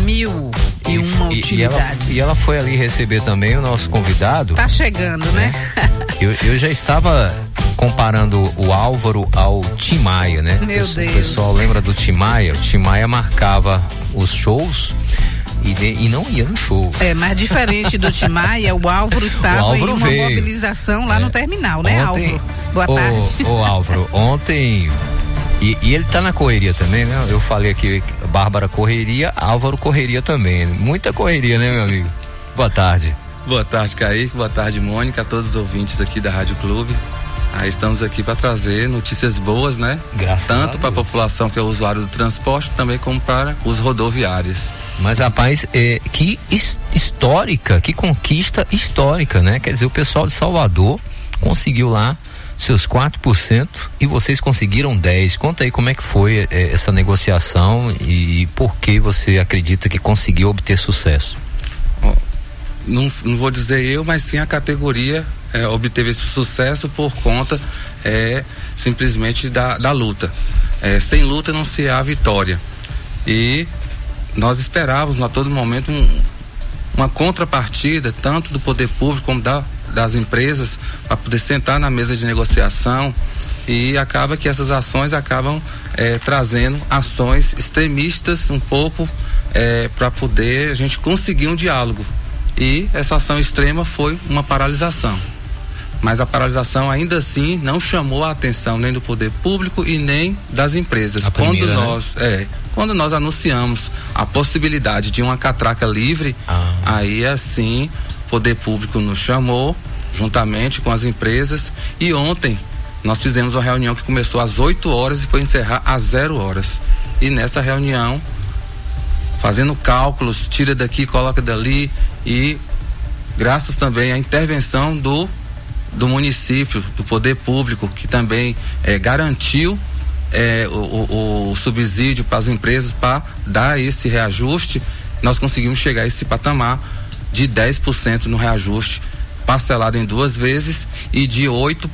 1001 utilidades. E ela foi ali receber também o nosso convidado. Tá chegando, né? aqui. Eu já estava comparando o Álvaro ao Tim Maia, né? Meu Deus. O pessoal lembra do Tim Maia? O Tim Maia marcava os shows e não ia no show. Mas diferente do Tim Maia, o Álvaro estava em uma mobilização lá no terminal, né, Álvaro? Boa tarde. Ô Álvaro, ontem... E ele tá na correria também, né? Eu falei aqui, Bárbara correria, Álvaro correria também. Muita correria, né, meu amigo? Boa tarde. Boa tarde, Kaique. Boa tarde, Mônica. A todos os ouvintes aqui da Rádio Clube. Estamos aqui para trazer notícias boas, né? Graças a Deus. Tanto para a população que é usuário do transporte, também como para os rodoviários. Mas, rapaz, que histórica, que conquista histórica, né? Quer dizer, o pessoal de Salvador conseguiu lá seus 4% e vocês conseguiram 10%. Conta aí como é que foi essa negociação e por que você acredita que conseguiu obter sucesso. Não vou dizer eu, mas sim a categoria obteve esse sucesso por conta simplesmente da luta. Sem luta não se há vitória. E nós esperávamos a todo momento uma contrapartida, tanto do poder público como das empresas, para poder sentar na mesa de negociação, e acaba que essas ações acabam trazendo ações extremistas um pouco para poder a gente conseguir um diálogo. E essa ação extrema foi uma paralisação. Mas a paralisação ainda assim não chamou a atenção nem do poder público e nem das empresas. Quando nós anunciamos a possibilidade de uma catraca livre, aí assim o poder público nos chamou juntamente com as empresas, e ontem nós fizemos uma reunião que começou às 8 horas e foi encerrar às 0 horas. E nessa reunião, fazendo cálculos, tira daqui, coloca dali, e graças também à intervenção do município, do poder público, que também garantiu o subsídio para as empresas para dar esse reajuste, nós conseguimos chegar a esse patamar de 10% no reajuste, parcelado em 2 vezes, e de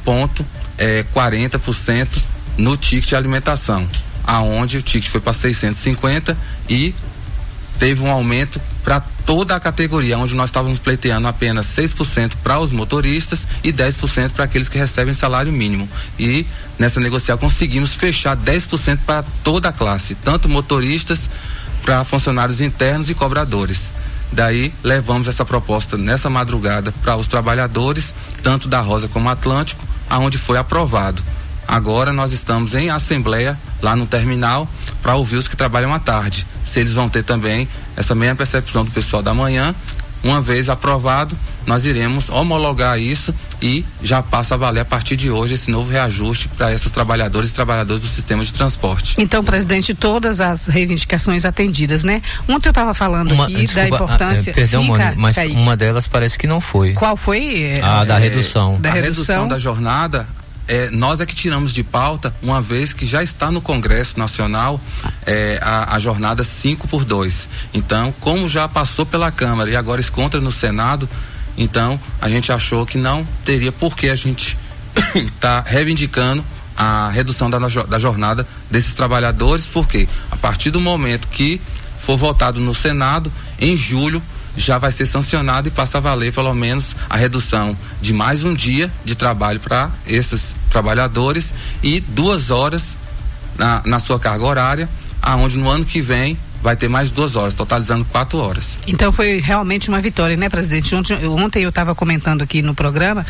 8,40% no ticket de alimentação, aonde o ticket foi para 650 e teve um aumento para toda a categoria, onde nós estávamos pleiteando apenas 6% para os motoristas e 10% para aqueles que recebem salário mínimo. E nessa negociação conseguimos fechar 10% para toda a classe, tanto motoristas, para funcionários internos e cobradores. Daí levamos essa proposta nessa madrugada para os trabalhadores, tanto da Rosa como Atlântico, aonde foi aprovado. Agora nós estamos em assembleia lá no terminal para ouvir os que trabalham à tarde, se eles vão ter também essa mesma percepção do pessoal da manhã. Uma vez aprovado, nós iremos homologar isso e já passa a valer a partir de hoje esse novo reajuste para esses trabalhadores e trabalhadoras do sistema de transporte. Então, presidente, todas as reivindicações atendidas, né? Ontem eu estava falando aqui da importância... Perdão, mas uma delas parece que não foi. Qual foi? Da redução. Da redução da jornada. Nós é que tiramos de pauta, uma vez que já está no Congresso Nacional a jornada 5x2. Então, como já passou pela Câmara e agora encontra no Senado, então a gente achou que não teria por que a gente tá reivindicando a redução da jornada desses trabalhadores, porque a partir do momento que for votado no Senado, em julho, já vai ser sancionado e passa a valer pelo menos a redução de mais um dia de trabalho para esses trabalhadores e 2 horas na sua carga horária, aonde no ano que vem vai ter mais 2 horas, totalizando 4 horas. Então foi realmente uma vitória, né, presidente? Ontem eu estava comentando aqui no programa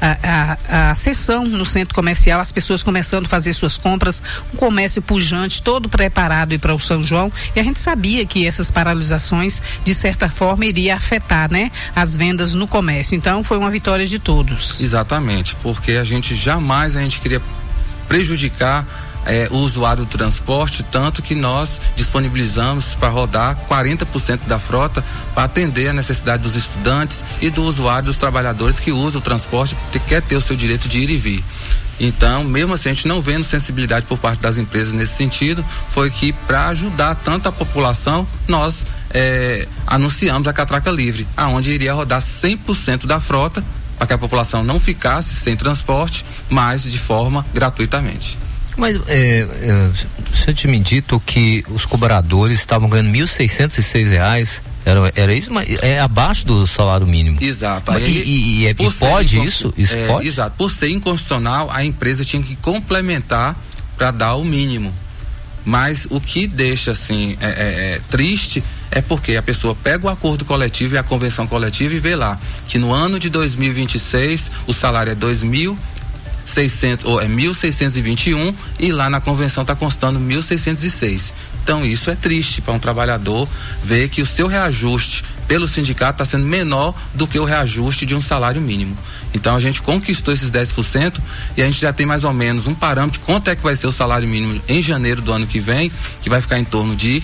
a sessão no centro comercial, as pessoas começando a fazer suas compras, um comércio pujante, todo preparado para o São João, e a gente sabia que essas paralisações, de certa forma, iria afetar, né, as vendas no comércio. Então foi uma vitória de todos. Exatamente, porque a gente jamais queria prejudicar o usuário do transporte, tanto que nós disponibilizamos para rodar 40% da frota para atender a necessidade dos estudantes e do usuário, dos trabalhadores que usam o transporte, que quer ter o seu direito de ir e vir. Então, mesmo assim, a gente não vendo sensibilidade por parte das empresas nesse sentido, foi que para ajudar tanto a população, nós anunciamos a catraca livre, aonde iria rodar 100% da frota, para que a população não ficasse sem transporte, mas de forma gratuitamente. Mas você tinha me dito que os cobradores estavam ganhando R$ 1.606 Era isso, mas é abaixo do salário mínimo. Exato. E pode isso? Isso pode? Exato. Por ser inconstitucional, a empresa tinha que complementar para dar o mínimo. Mas o que deixa assim triste é porque a pessoa pega o acordo coletivo e a convenção coletiva e vê lá que no ano de 2026 o salário é 1.621 e lá na convenção está constando 1.606. Então isso é triste para um trabalhador ver que o seu reajuste pelo sindicato está sendo menor do que o reajuste de um salário mínimo. Então a gente conquistou esses 10% e a gente já tem mais ou menos um parâmetro de quanto é que vai ser o salário mínimo em janeiro do ano que vem, que vai ficar em torno de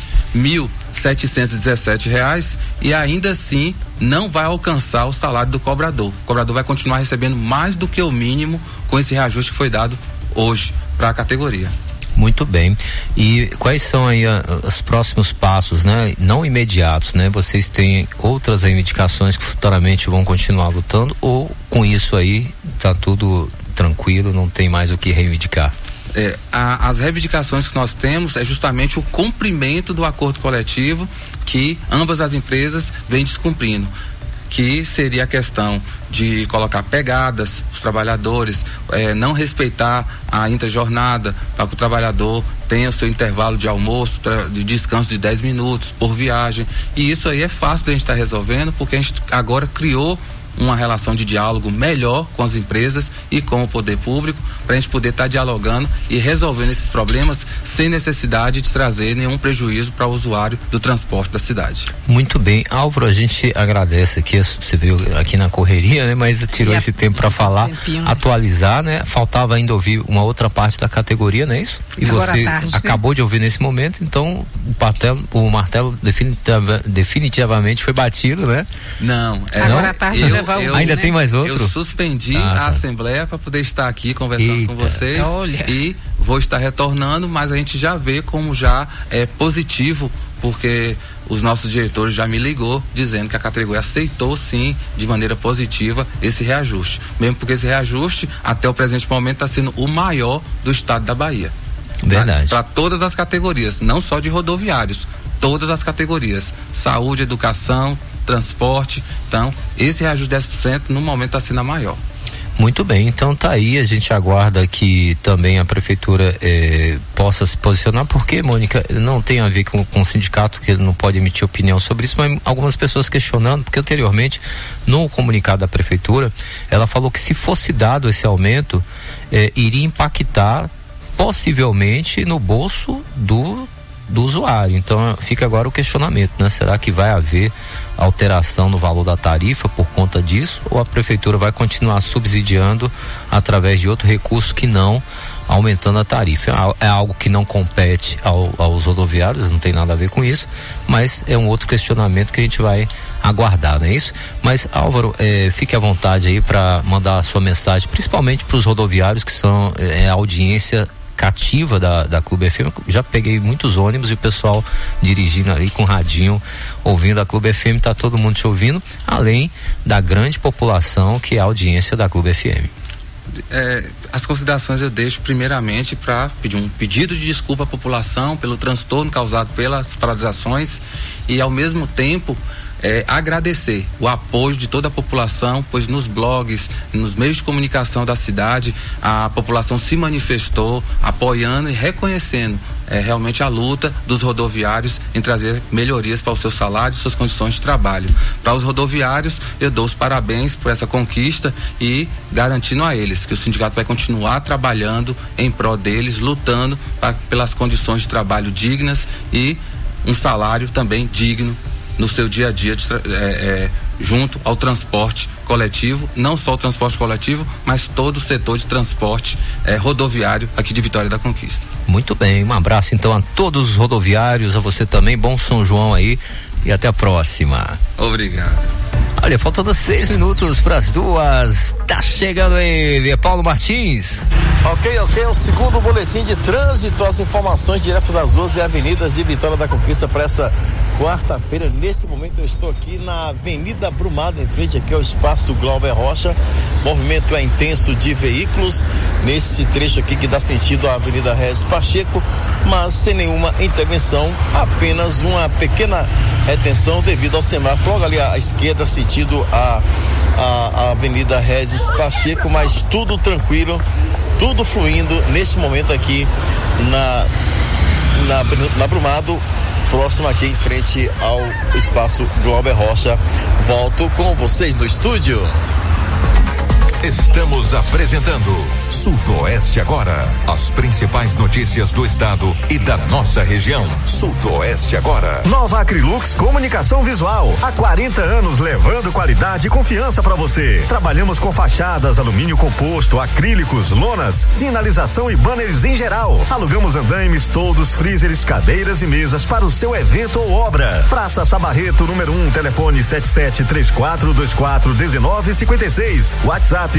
R$1.717 e ainda assim não vai alcançar o salário do cobrador. O cobrador vai continuar recebendo mais do que o mínimo com esse reajuste que foi dado hoje para a categoria. Muito bem. E quais são aí os próximos passos, né? Não imediatos, né? Vocês têm outras reivindicações que futuramente vão continuar lutando ou com isso aí tá tudo tranquilo, não tem mais o que reivindicar? As reivindicações que nós temos é justamente o cumprimento do acordo coletivo que ambas as empresas vêm descumprindo, que seria a questão de colocar pegadas os trabalhadores, não respeitar a intrajornada para que o trabalhador tenha o seu intervalo de almoço, de descanso de 10 minutos por viagem, e isso aí é fácil de a gente estar resolvendo porque a gente agora criou uma relação de diálogo melhor com as empresas e com o poder público para a gente poder estar dialogando e resolvendo esses problemas sem necessidade de trazer nenhum prejuízo para o usuário do transporte da cidade. Muito bem, Álvaro, a gente agradece aqui, você veio aqui na correria, né? Mas tirou esse tempo para falar, atualizar, né? Faltava ainda ouvir uma outra parte da categoria, não é isso? E agora você acabou de ouvir nesse momento, então o martelo definitivamente foi batido, né? Não, agora à tarde ainda tem mais outro? Eu suspendi a assembleia para poder estar aqui conversando com vocês. E vou estar retornando, mas a gente já vê como já é positivo, porque os nossos diretores já me ligou dizendo que a categoria aceitou sim de maneira positiva esse reajuste, mesmo porque esse reajuste até o presente momento está sendo o maior do estado da Bahia. Verdade. Para todas as categorias, não só de rodoviários, todas as categorias, saúde, educação, transporte. Então esse reajuste de 10% no momento está sendo a maior. Muito bem, então tá aí, a gente aguarda que também a prefeitura possa se posicionar, porque, Mônica, não tem a ver com o sindicato, que ele não pode emitir opinião sobre isso, mas algumas pessoas questionando, porque anteriormente, no comunicado da prefeitura, ela falou que se fosse dado esse aumento, iria impactar possivelmente no bolso do usuário. Então fica agora o questionamento, né? Será que vai haver alteração no valor da tarifa por conta disso, ou a prefeitura vai continuar subsidiando através de outro recurso que não aumentando a tarifa? É algo que não compete aos rodoviários, não tem nada a ver com isso, mas é um outro questionamento que a gente vai aguardar, não é isso? Mas, Álvaro, fique à vontade aí para mandar a sua mensagem, principalmente para os rodoviários que são a audiência cativa da Clube FM. Já peguei muitos ônibus e o pessoal dirigindo ali com radinho, ouvindo a Clube FM, tá todo mundo te ouvindo, além da grande população que é a audiência da Clube FM. As considerações eu deixo primeiramente para pedir um pedido de desculpa à população pelo transtorno causado pelas paralisações e ao mesmo tempo agradecer o apoio de toda a população, pois nos blogs, nos meios de comunicação da cidade, a população se manifestou apoiando e reconhecendo realmente a luta dos rodoviários em trazer melhorias para o seu salário e suas condições de trabalho. Para os rodoviários, eu dou os parabéns por essa conquista e garantindo a eles que o sindicato vai continuar trabalhando em prol deles, lutando pelas condições de trabalho dignas e um salário também digno no seu dia a dia junto ao transporte coletivo, não só o transporte coletivo, mas todo o setor de transporte rodoviário aqui de Vitória da Conquista. Muito bem, um abraço então a todos os rodoviários, a você também, bom São João aí e até a próxima. Obrigado. Olha, faltando 6 minutos para as 2. Tá chegando ele, Paulo Martins. Ok, o segundo boletim de trânsito, as informações direto das ruas e avenidas de Vitória da Conquista para essa quarta-feira. Nesse momento eu estou aqui na Avenida Brumado, em frente aqui ao Espaço Glauber Rocha. O movimento é intenso de veículos nesse trecho aqui que dá sentido à Avenida Regis Pacheco, mas sem nenhuma intervenção, apenas uma pequena retenção devido ao semáforo logo ali à esquerda, sentido a Avenida Regis Pacheco, mas tudo tranquilo, tudo fluindo nesse momento aqui na Brumado, próximo aqui em frente ao Espaço Glauber Rocha. Volto com vocês no estúdio. Estamos apresentando Sudoeste Agora. As principais notícias do estado e da nossa região. Sudoeste Agora. Nova Acrylux Comunicação Visual. Há 40 anos levando qualidade e confiança para você. Trabalhamos com fachadas, alumínio composto, acrílicos, lonas, sinalização e banners em geral. Alugamos andaimes, toldos, freezers, cadeiras e mesas para o seu evento ou obra. Praça Sabarreto, número 1, telefone 7734241956. WhatsApp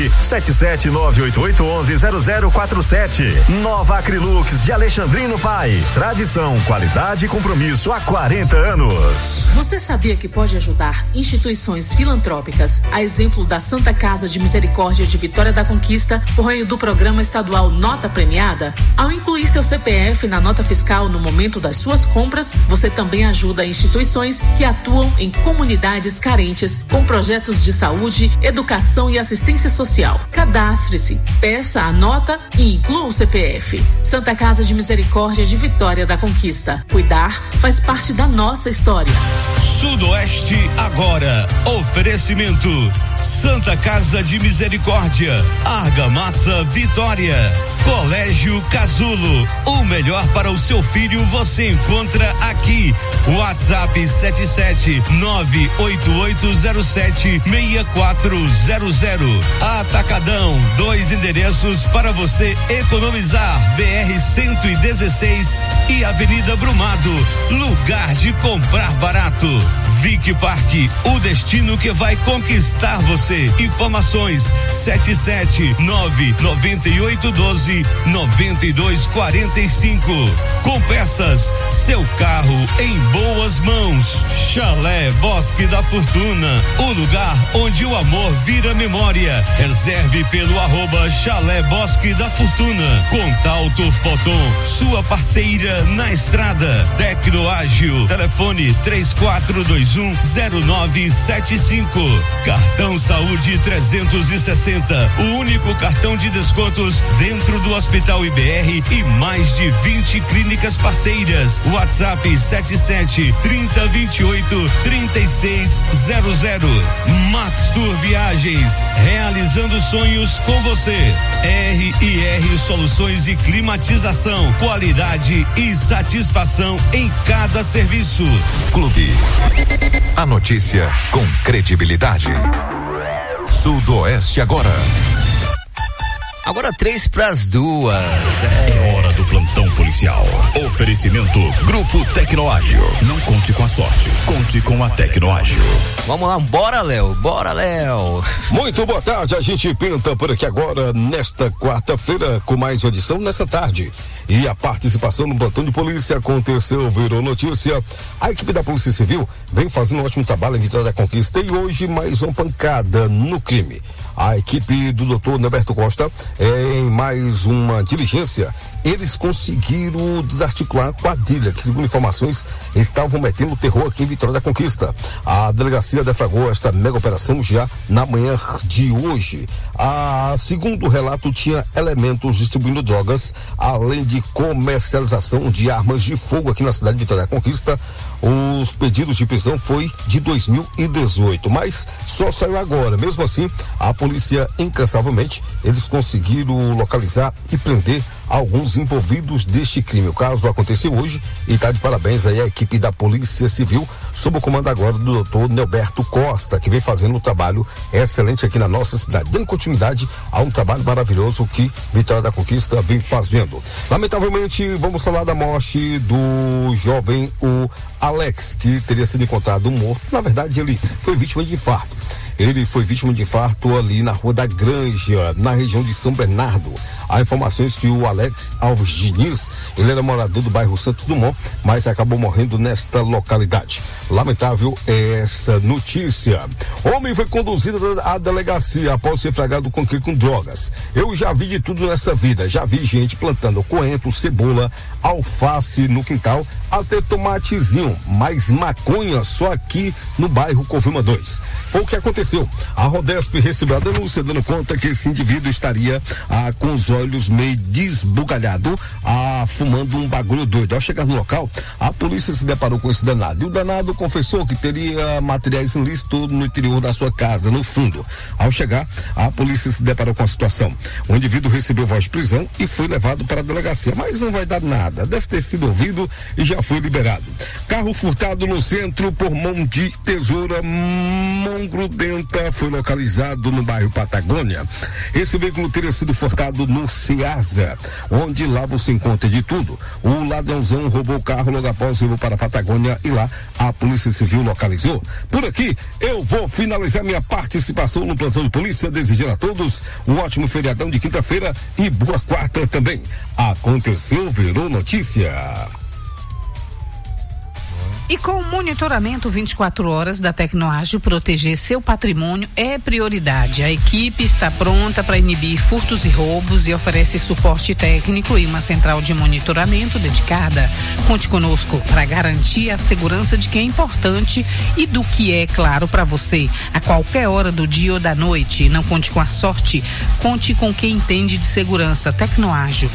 77988110047. Nova Acrylux de Alexandrino Pai. Tradição, qualidade e compromisso há 40 anos. Você sabia que pode ajudar instituições filantrópicas, a exemplo da Santa Casa de Misericórdia de Vitória da Conquista, por meio do programa estadual Nota Premiada? Ao incluir seu CPF na nota fiscal no momento das suas compras, você também ajuda instituições que atuam em comunidades carentes com projetos de saúde, educação e assistência social. Cadastre-se, peça a nota e inclua o CPF. Santa Casa de Misericórdia de Vitória da Conquista. Cuidar faz parte da nossa história. Sudoeste Agora. Oferecimento Santa Casa de Misericórdia, Argamassa Vitória, Colégio Casulo. O melhor para o seu filho você encontra aqui. WhatsApp 77988076400. Atacadão, 2 endereços para você economizar. BR-116 e Avenida Brumado. Lugar de comprar barato. Vic Parque, o destino que vai conquistar você. Informações 77998129245. Com peças, seu carro em boas mãos. Chalé Bosque da Fortuna, o lugar onde o amor vira memória. Reserve pelo @Chalé Bosque da Fortuna. Contato Foton, sua parceira na estrada. Tecnoágil, telefone 34210975. Cartão Saúde 360, o único cartão de descontos dentro do Hospital IBR e mais de 20 clínicas parceiras. WhatsApp 7730283600. Max Tour Viagens, realizando sonhos com você. R&R Soluções e Climatização, qualidade e satisfação em cada serviço. Clube. A notícia com credibilidade. Sudoeste Agora. Agora 3:02. É hora do plantão policial. Oferecimento Grupo Tecnoágil. Não conte com a sorte, conte com a Tecnoágil. Vamos lá, bora, Léo. Muito boa tarde, a gente pinta por aqui agora nesta quarta-feira com mais uma edição nessa tarde. E a participação no plantão de polícia aconteceu, virou notícia. A equipe da Polícia Civil vem fazendo um ótimo trabalho em Vitória da Conquista e hoje mais uma pancada no crime. A equipe do Dr. Neberto Costa, em mais uma diligência, eles conseguiram desarticular a quadrilha que, segundo informações, estavam metendo terror aqui em Vitória da Conquista. A delegacia deflagrou esta mega operação já na manhã de hoje. Segundo o relato, tinha elementos distribuindo drogas, além de comercialização de armas de fogo aqui na cidade de Vitória da Conquista. Os pedidos de prisão foi de 2018, mas só saiu agora. Mesmo assim, a polícia, incansavelmente, eles conseguiram localizar e prender alguns envolvidos deste crime. O caso aconteceu hoje e está de parabéns aí a equipe da Polícia Civil, sob o comando agora do doutor Nelberto Costa, que vem fazendo um trabalho excelente aqui na nossa cidade, dando continuidade a um trabalho maravilhoso que Vitória da Conquista vem fazendo. Lamentavelmente, vamos falar da morte do jovem, o Alex, que teria sido encontrado morto. Na verdade, ele foi vítima de infarto. Ele foi vítima de infarto ali na Rua da Granja, na região de São Bernardo. Há informações que o Alex Alves Diniz, ele era morador do bairro Santos Dumont, mas acabou morrendo nesta localidade. Lamentável essa notícia. Homem foi conduzido à delegacia após ser flagrado com drogas. Eu já vi de tudo nessa vida. Já vi gente plantando coentro, cebola, alface no quintal, até tomatezinho, mas maconha só aqui no bairro Covima 2. Foi o que aconteceu. A Rodesp recebeu a denúncia dando conta que esse indivíduo estaria com os olhos meio desbugalhado, fumando um bagulho doido. Ao chegar no local, a polícia se deparou com esse danado. E o danado confessou que teria materiais ilícitos no interior da sua casa, no fundo. Ao chegar, a polícia se deparou com a situação. O indivíduo recebeu voz de prisão e foi levado para a delegacia, mas não vai dar nada. Deve ter sido ouvido e já foi liberado. Carro furtado no centro por mão de tesoura, mão grudenta, foi localizado no bairro Patagônia. Esse veículo teria sido furtado no Ceasa, onde lá você encontra de tudo. O ladrãozão roubou o carro logo após ir para a Patagônia e lá a Polícia Civil localizou. Por aqui, eu vou finalizar minha participação no plantão de polícia, desejando a todos um ótimo feriadão de quinta-feira e boa quarta também. Aconteceu, virou notícia. E com o monitoramento 24 horas da Tecnoagil, proteger seu patrimônio é prioridade. A equipe está pronta para inibir furtos e roubos e oferece suporte técnico e uma central de monitoramento dedicada. Conte conosco para garantir a segurança de quem é importante e do que é claro para você a qualquer hora do dia ou da noite. Não conte com a sorte, conte com quem entende de segurança. Tecnoagil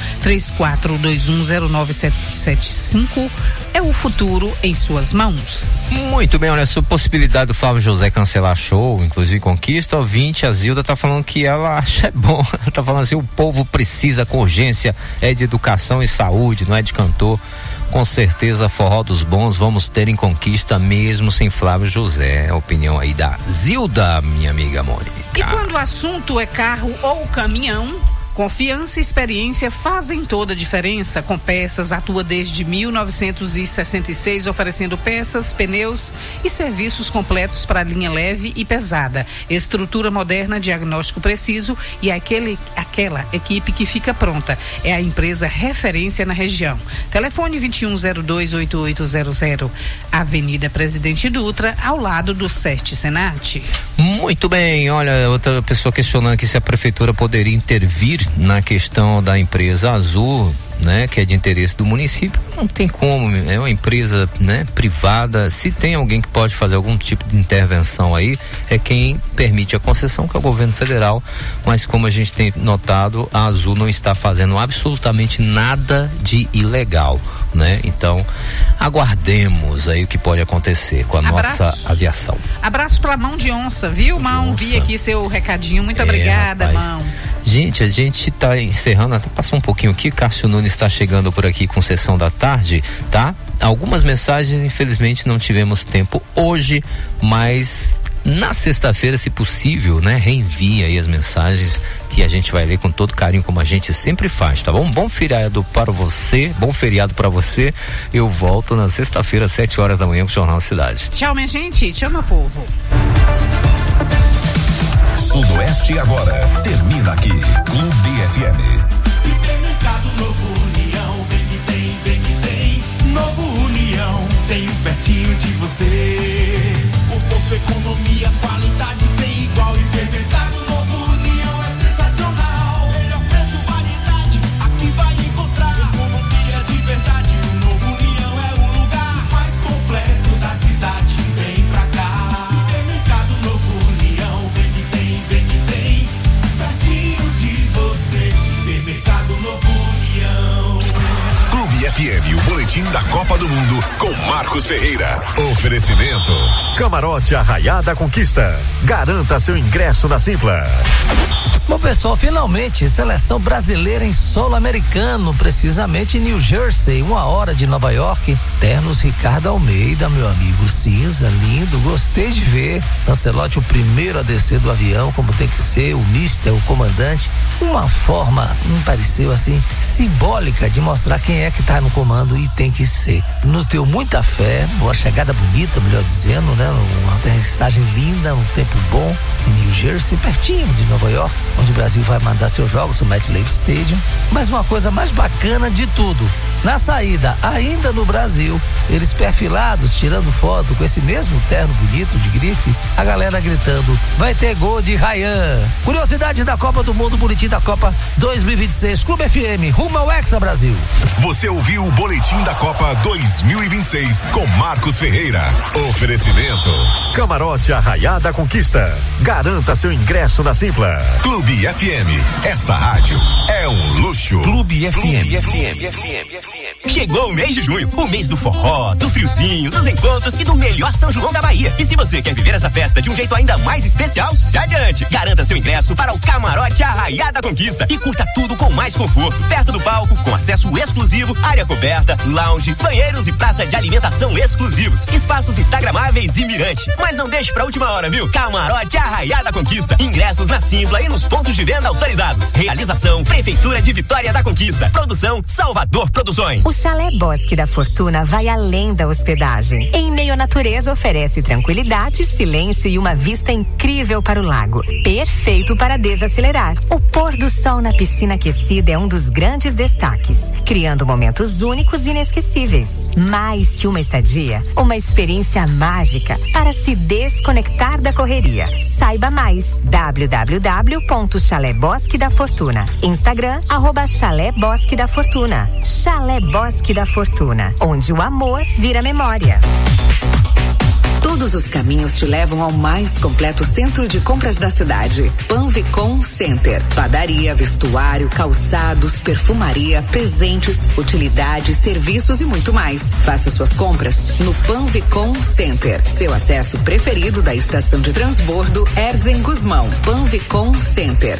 34210975 é o futuro em suas mãos. Muito bem, olha, essa possibilidade do Flávio José cancelar show, inclusive Conquista, ouvinte, a Zilda tá falando que ela acha bom, ela tá falando assim, o povo precisa com urgência, é de educação e saúde, não é de cantor. Com certeza, forró dos bons vamos ter em Conquista mesmo sem Flávio José. É a opinião aí da Zilda, minha amiga Mônica. E quando o assunto é carro ou caminhão, confiança e experiência fazem toda a diferença. Com Peças atua desde 1966, oferecendo peças, pneus e serviços completos para linha leve e pesada. Estrutura moderna, diagnóstico preciso e aquela equipe que fica pronta. É a empresa referência na região. Telefone 2102-8800. Avenida Presidente Dutra, ao lado do SEST Senat. Muito bem, olha, outra pessoa questionando aqui se a prefeitura poderia intervir na questão da empresa Azul, né, que é de interesse do município. Não tem como, é uma empresa, né, privada. Se tem alguém que pode fazer algum tipo de intervenção aí, é quem permite a concessão, que é o governo federal, mas como a gente tem notado, a Azul não está fazendo absolutamente nada de ilegal, né? Então, aguardemos aí o que pode acontecer com a nossa aviação. Abraço pra Mão de Onça, viu, Mão? Vi aqui seu recadinho, muito obrigada, rapaz. Mão. Gente, a gente tá encerrando, até passou um pouquinho aqui, Cássio Nunes está chegando por aqui com sessão da tarde, tá? Algumas mensagens, infelizmente não tivemos tempo hoje, mas na sexta-feira, se possível, né, reenvie aí as mensagens que a gente vai ler com todo carinho, como a gente sempre faz, tá bom? Bom feriado para você, bom feriado para você. Eu volto na sexta-feira, às 7 horas da manhã, pro Jornal Cidade. Tchau, minha gente. Tchau, meu povo. Sudoeste agora termina aqui. Clube FM. Novo União, vem que tem. Novo União, tem pertinho de você. Conforto, economia, qualidade sem igual. Hipermercado Novo União é sensacional. Melhor preço, variedade, aqui vai encontrar. Economia de verdade, o Novo União é o lugar mais completo da cidade. Vem pra cá. Hipermercado Novo União, vem que tem. Pertinho de você. Hipermercado Novo União. Clube FM, o boletim da Copa do Mundo com Marcos Ferreira. Oferecimento Camarote Arraiá da Conquista. Garanta seu ingresso na Simpla. Bom, pessoal, finalmente, seleção brasileira em solo americano, precisamente em New Jersey, 1 hora de Nova York. Ternos Ricardo Almeida, meu amigo, cinza, lindo, gostei de ver. Ancelotti, o primeiro a descer do avião, como tem que ser, o mister, o comandante. Uma forma, me pareceu assim, simbólica de mostrar quem é que tá no comando e tem que ser. Nos deu muita fé, uma chegada bonita, melhor dizendo, né? Uma aterrissagem linda, um tempo bom em New Jersey, pertinho de Nova York, onde o Brasil vai mandar seus jogos no MetLife Stadium. Mas uma coisa mais bacana de tudo, na saída, ainda no Brasil, eles perfilados, tirando foto com esse mesmo terno bonito de grife, a galera gritando, vai ter gol de Ryan. Curiosidades da Copa do Mundo, boletim da Copa 2026, Clube FM, rumo ao Hexa Brasil. Você ouviu o boletim da Copa 2026 com Marcos Ferreira. Oferecimento Camarote Arraiá da Conquista. Garanta seu ingresso na Simpla. Clube FM. Essa rádio é um luxo. Clube FM. Chegou o mês de junho, o mês do forró, do friozinho, dos encontros e do melhor São João da Bahia. E se você quer viver essa festa de um jeito ainda mais especial, se adiante. Garanta seu ingresso para o Camarote Arraiá da Conquista e curta tudo com mais conforto. Perto do palco, com acesso exclusivo, área coberta, lounge, banheiros e praça de alimentação exclusivos. Espaços instagramáveis e mirante. Mas não deixe pra última hora, viu? Camarote Arraiá da Conquista. Ingressos na Simpla e nos pontos de venda autorizados. Realização Prefeitura de Vitória da Conquista. Produção Salvador Produções. O Chalé Bosque da Fortuna vai além da hospedagem. Em meio à natureza, oferece tranquilidade, silêncio e uma vista incrível para o lago. Perfeito para desacelerar. O pôr do sol na piscina aquecida é um dos grandes destaques, criando momentos únicos e inesquecíveis. Mais que uma estadia, uma experiência mágica para se desconectar da correria. Saiba mais, www.Chalé Bosque da Fortuna. Instagram, @Chalé Bosque da Fortuna. Chalé Bosque da Fortuna, onde o amor vira memória. Todos os caminhos te levam ao mais completo centro de compras da cidade. Panvicom Center. Padaria, vestuário, calçados, perfumaria, presentes, utilidades, serviços e muito mais. Faça suas compras no Panvicom Center. Seu acesso preferido da estação de transbordo Erzen Guzmão. Panvicom Center.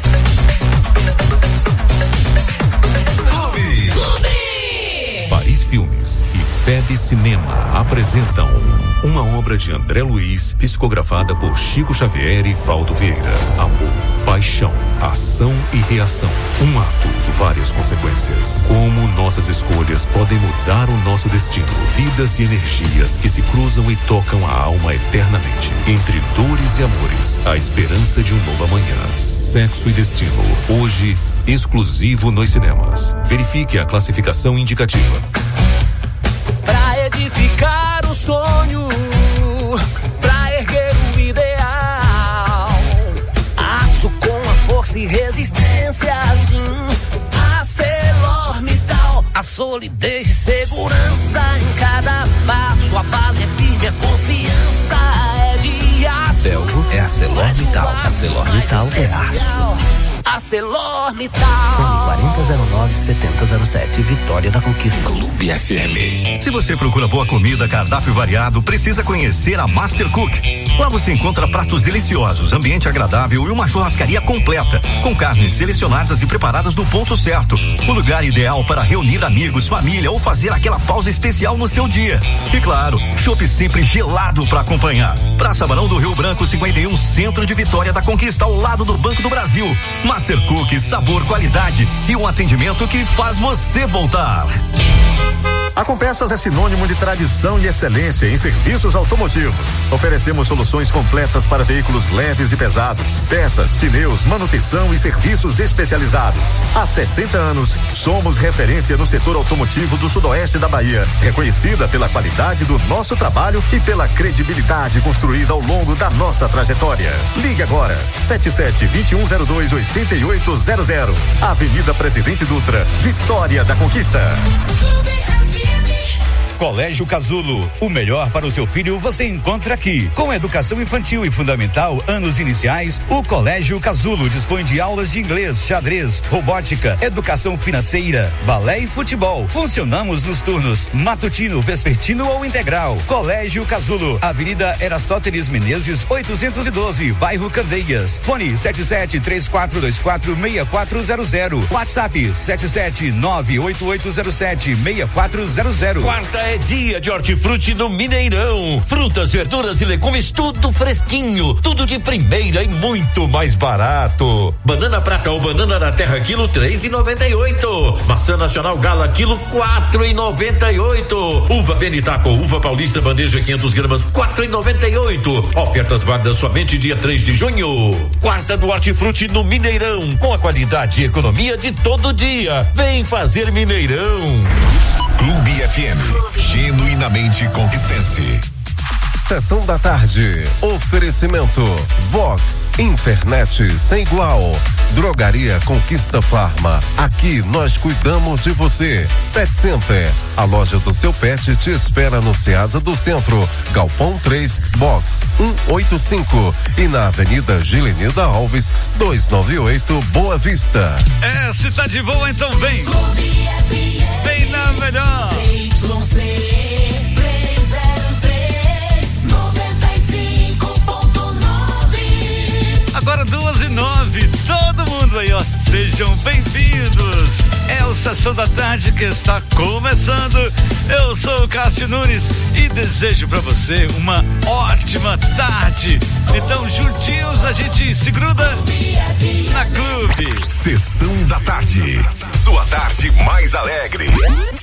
Paris Filmes e FEB Cinema apresentam uma obra de André Luiz, psicografada por Chico Xavier e Valdo Vieira. Amor, paixão, ação e reação. Um ato, várias consequências. Como nossas escolhas podem mudar o nosso destino. Vidas e energias que se cruzam e tocam a alma eternamente. Entre dores e amores, a esperança de um novo amanhã. Sexo e destino. Hoje, exclusivo nos cinemas. Verifique a classificação indicativa. Pra edificar o sonho, pra erguer o ideal, aço com a força e resistência, assim, ArcelorMittal, a solidez e segurança em cada passo, a base é firme, a confiança é de aço. Belgo é ArcelorMittal, ArcelorMittal é aço. ArcelorMittal. Fone 4009-7007, Vitória da Conquista. Clube FM. Se você procura boa comida, cardápio variado, precisa conhecer a Master Cook. Lá você encontra pratos deliciosos, ambiente agradável e uma churrascaria completa, com carnes selecionadas e preparadas no ponto certo. O lugar ideal para reunir amigos, família ou fazer aquela pausa especial no seu dia. E claro, chopp sempre gelado para acompanhar. Praça Barão do Rio Branco 51, centro de Vitória da Conquista, ao lado do Banco do Brasil. Master Cook, sabor, qualidade e um atendimento que faz você voltar. A Compeças é sinônimo de tradição e excelência em serviços automotivos. Oferecemos soluções completas para veículos leves e pesados, peças, pneus, manutenção e serviços especializados. Há 60 anos, somos referência no setor automotivo do sudoeste da Bahia, reconhecida pela qualidade do nosso trabalho e pela credibilidade construída ao longo da nossa trajetória. Ligue agora, 77-2102-8800. Avenida Presidente Dutra, Vitória da Conquista. Colégio Casulo, o melhor para o seu filho você encontra aqui. Com educação infantil e fundamental, anos iniciais, o Colégio Casulo dispõe de aulas de inglês, xadrez, robótica, educação financeira, balé e futebol. Funcionamos nos turnos matutino, vespertino ou integral. Colégio Casulo, Avenida Erastóteles Menezes, 812, bairro Candeias. Fone 7734246400. WhatsApp 77988076400. Quarta é dia de hortifruti no Mineirão. Frutas, verduras e legumes, tudo fresquinho, tudo de primeira e muito mais barato. Banana prata ou banana da terra, quilo 3,98. Maçã nacional Gala, quilo 4,98. Uva Benitaco, uva paulista bandeja 500 gramas, 4,98. Ofertas válidas somente dia 3 de junho. Quarta do hortifruti no Mineirão, com a qualidade e economia de todo dia. Vem fazer Mineirão. Clube FM, genuinamente conquistense. Sessão da tarde. Oferecimento Vox, internet sem igual. Drogaria Conquista Farma. Aqui nós cuidamos de você. Pet Center. A loja do seu pet te espera no Ceasa do Centro. Galpão 3, Box 185. E na Avenida Gilenilda Alves, 298, Boa Vista. Se tá de boa, então vem. Vem na melhor. Agora 2:09, todo mundo aí, ó, sejam bem-vindos. É o Sessão da Tarde que está começando. Eu sou o Cássio Nunes e desejo pra você uma ótima tarde. Então, juntinhos a gente se gruda na Clube. Sessão da Tarde, sua tarde mais alegre.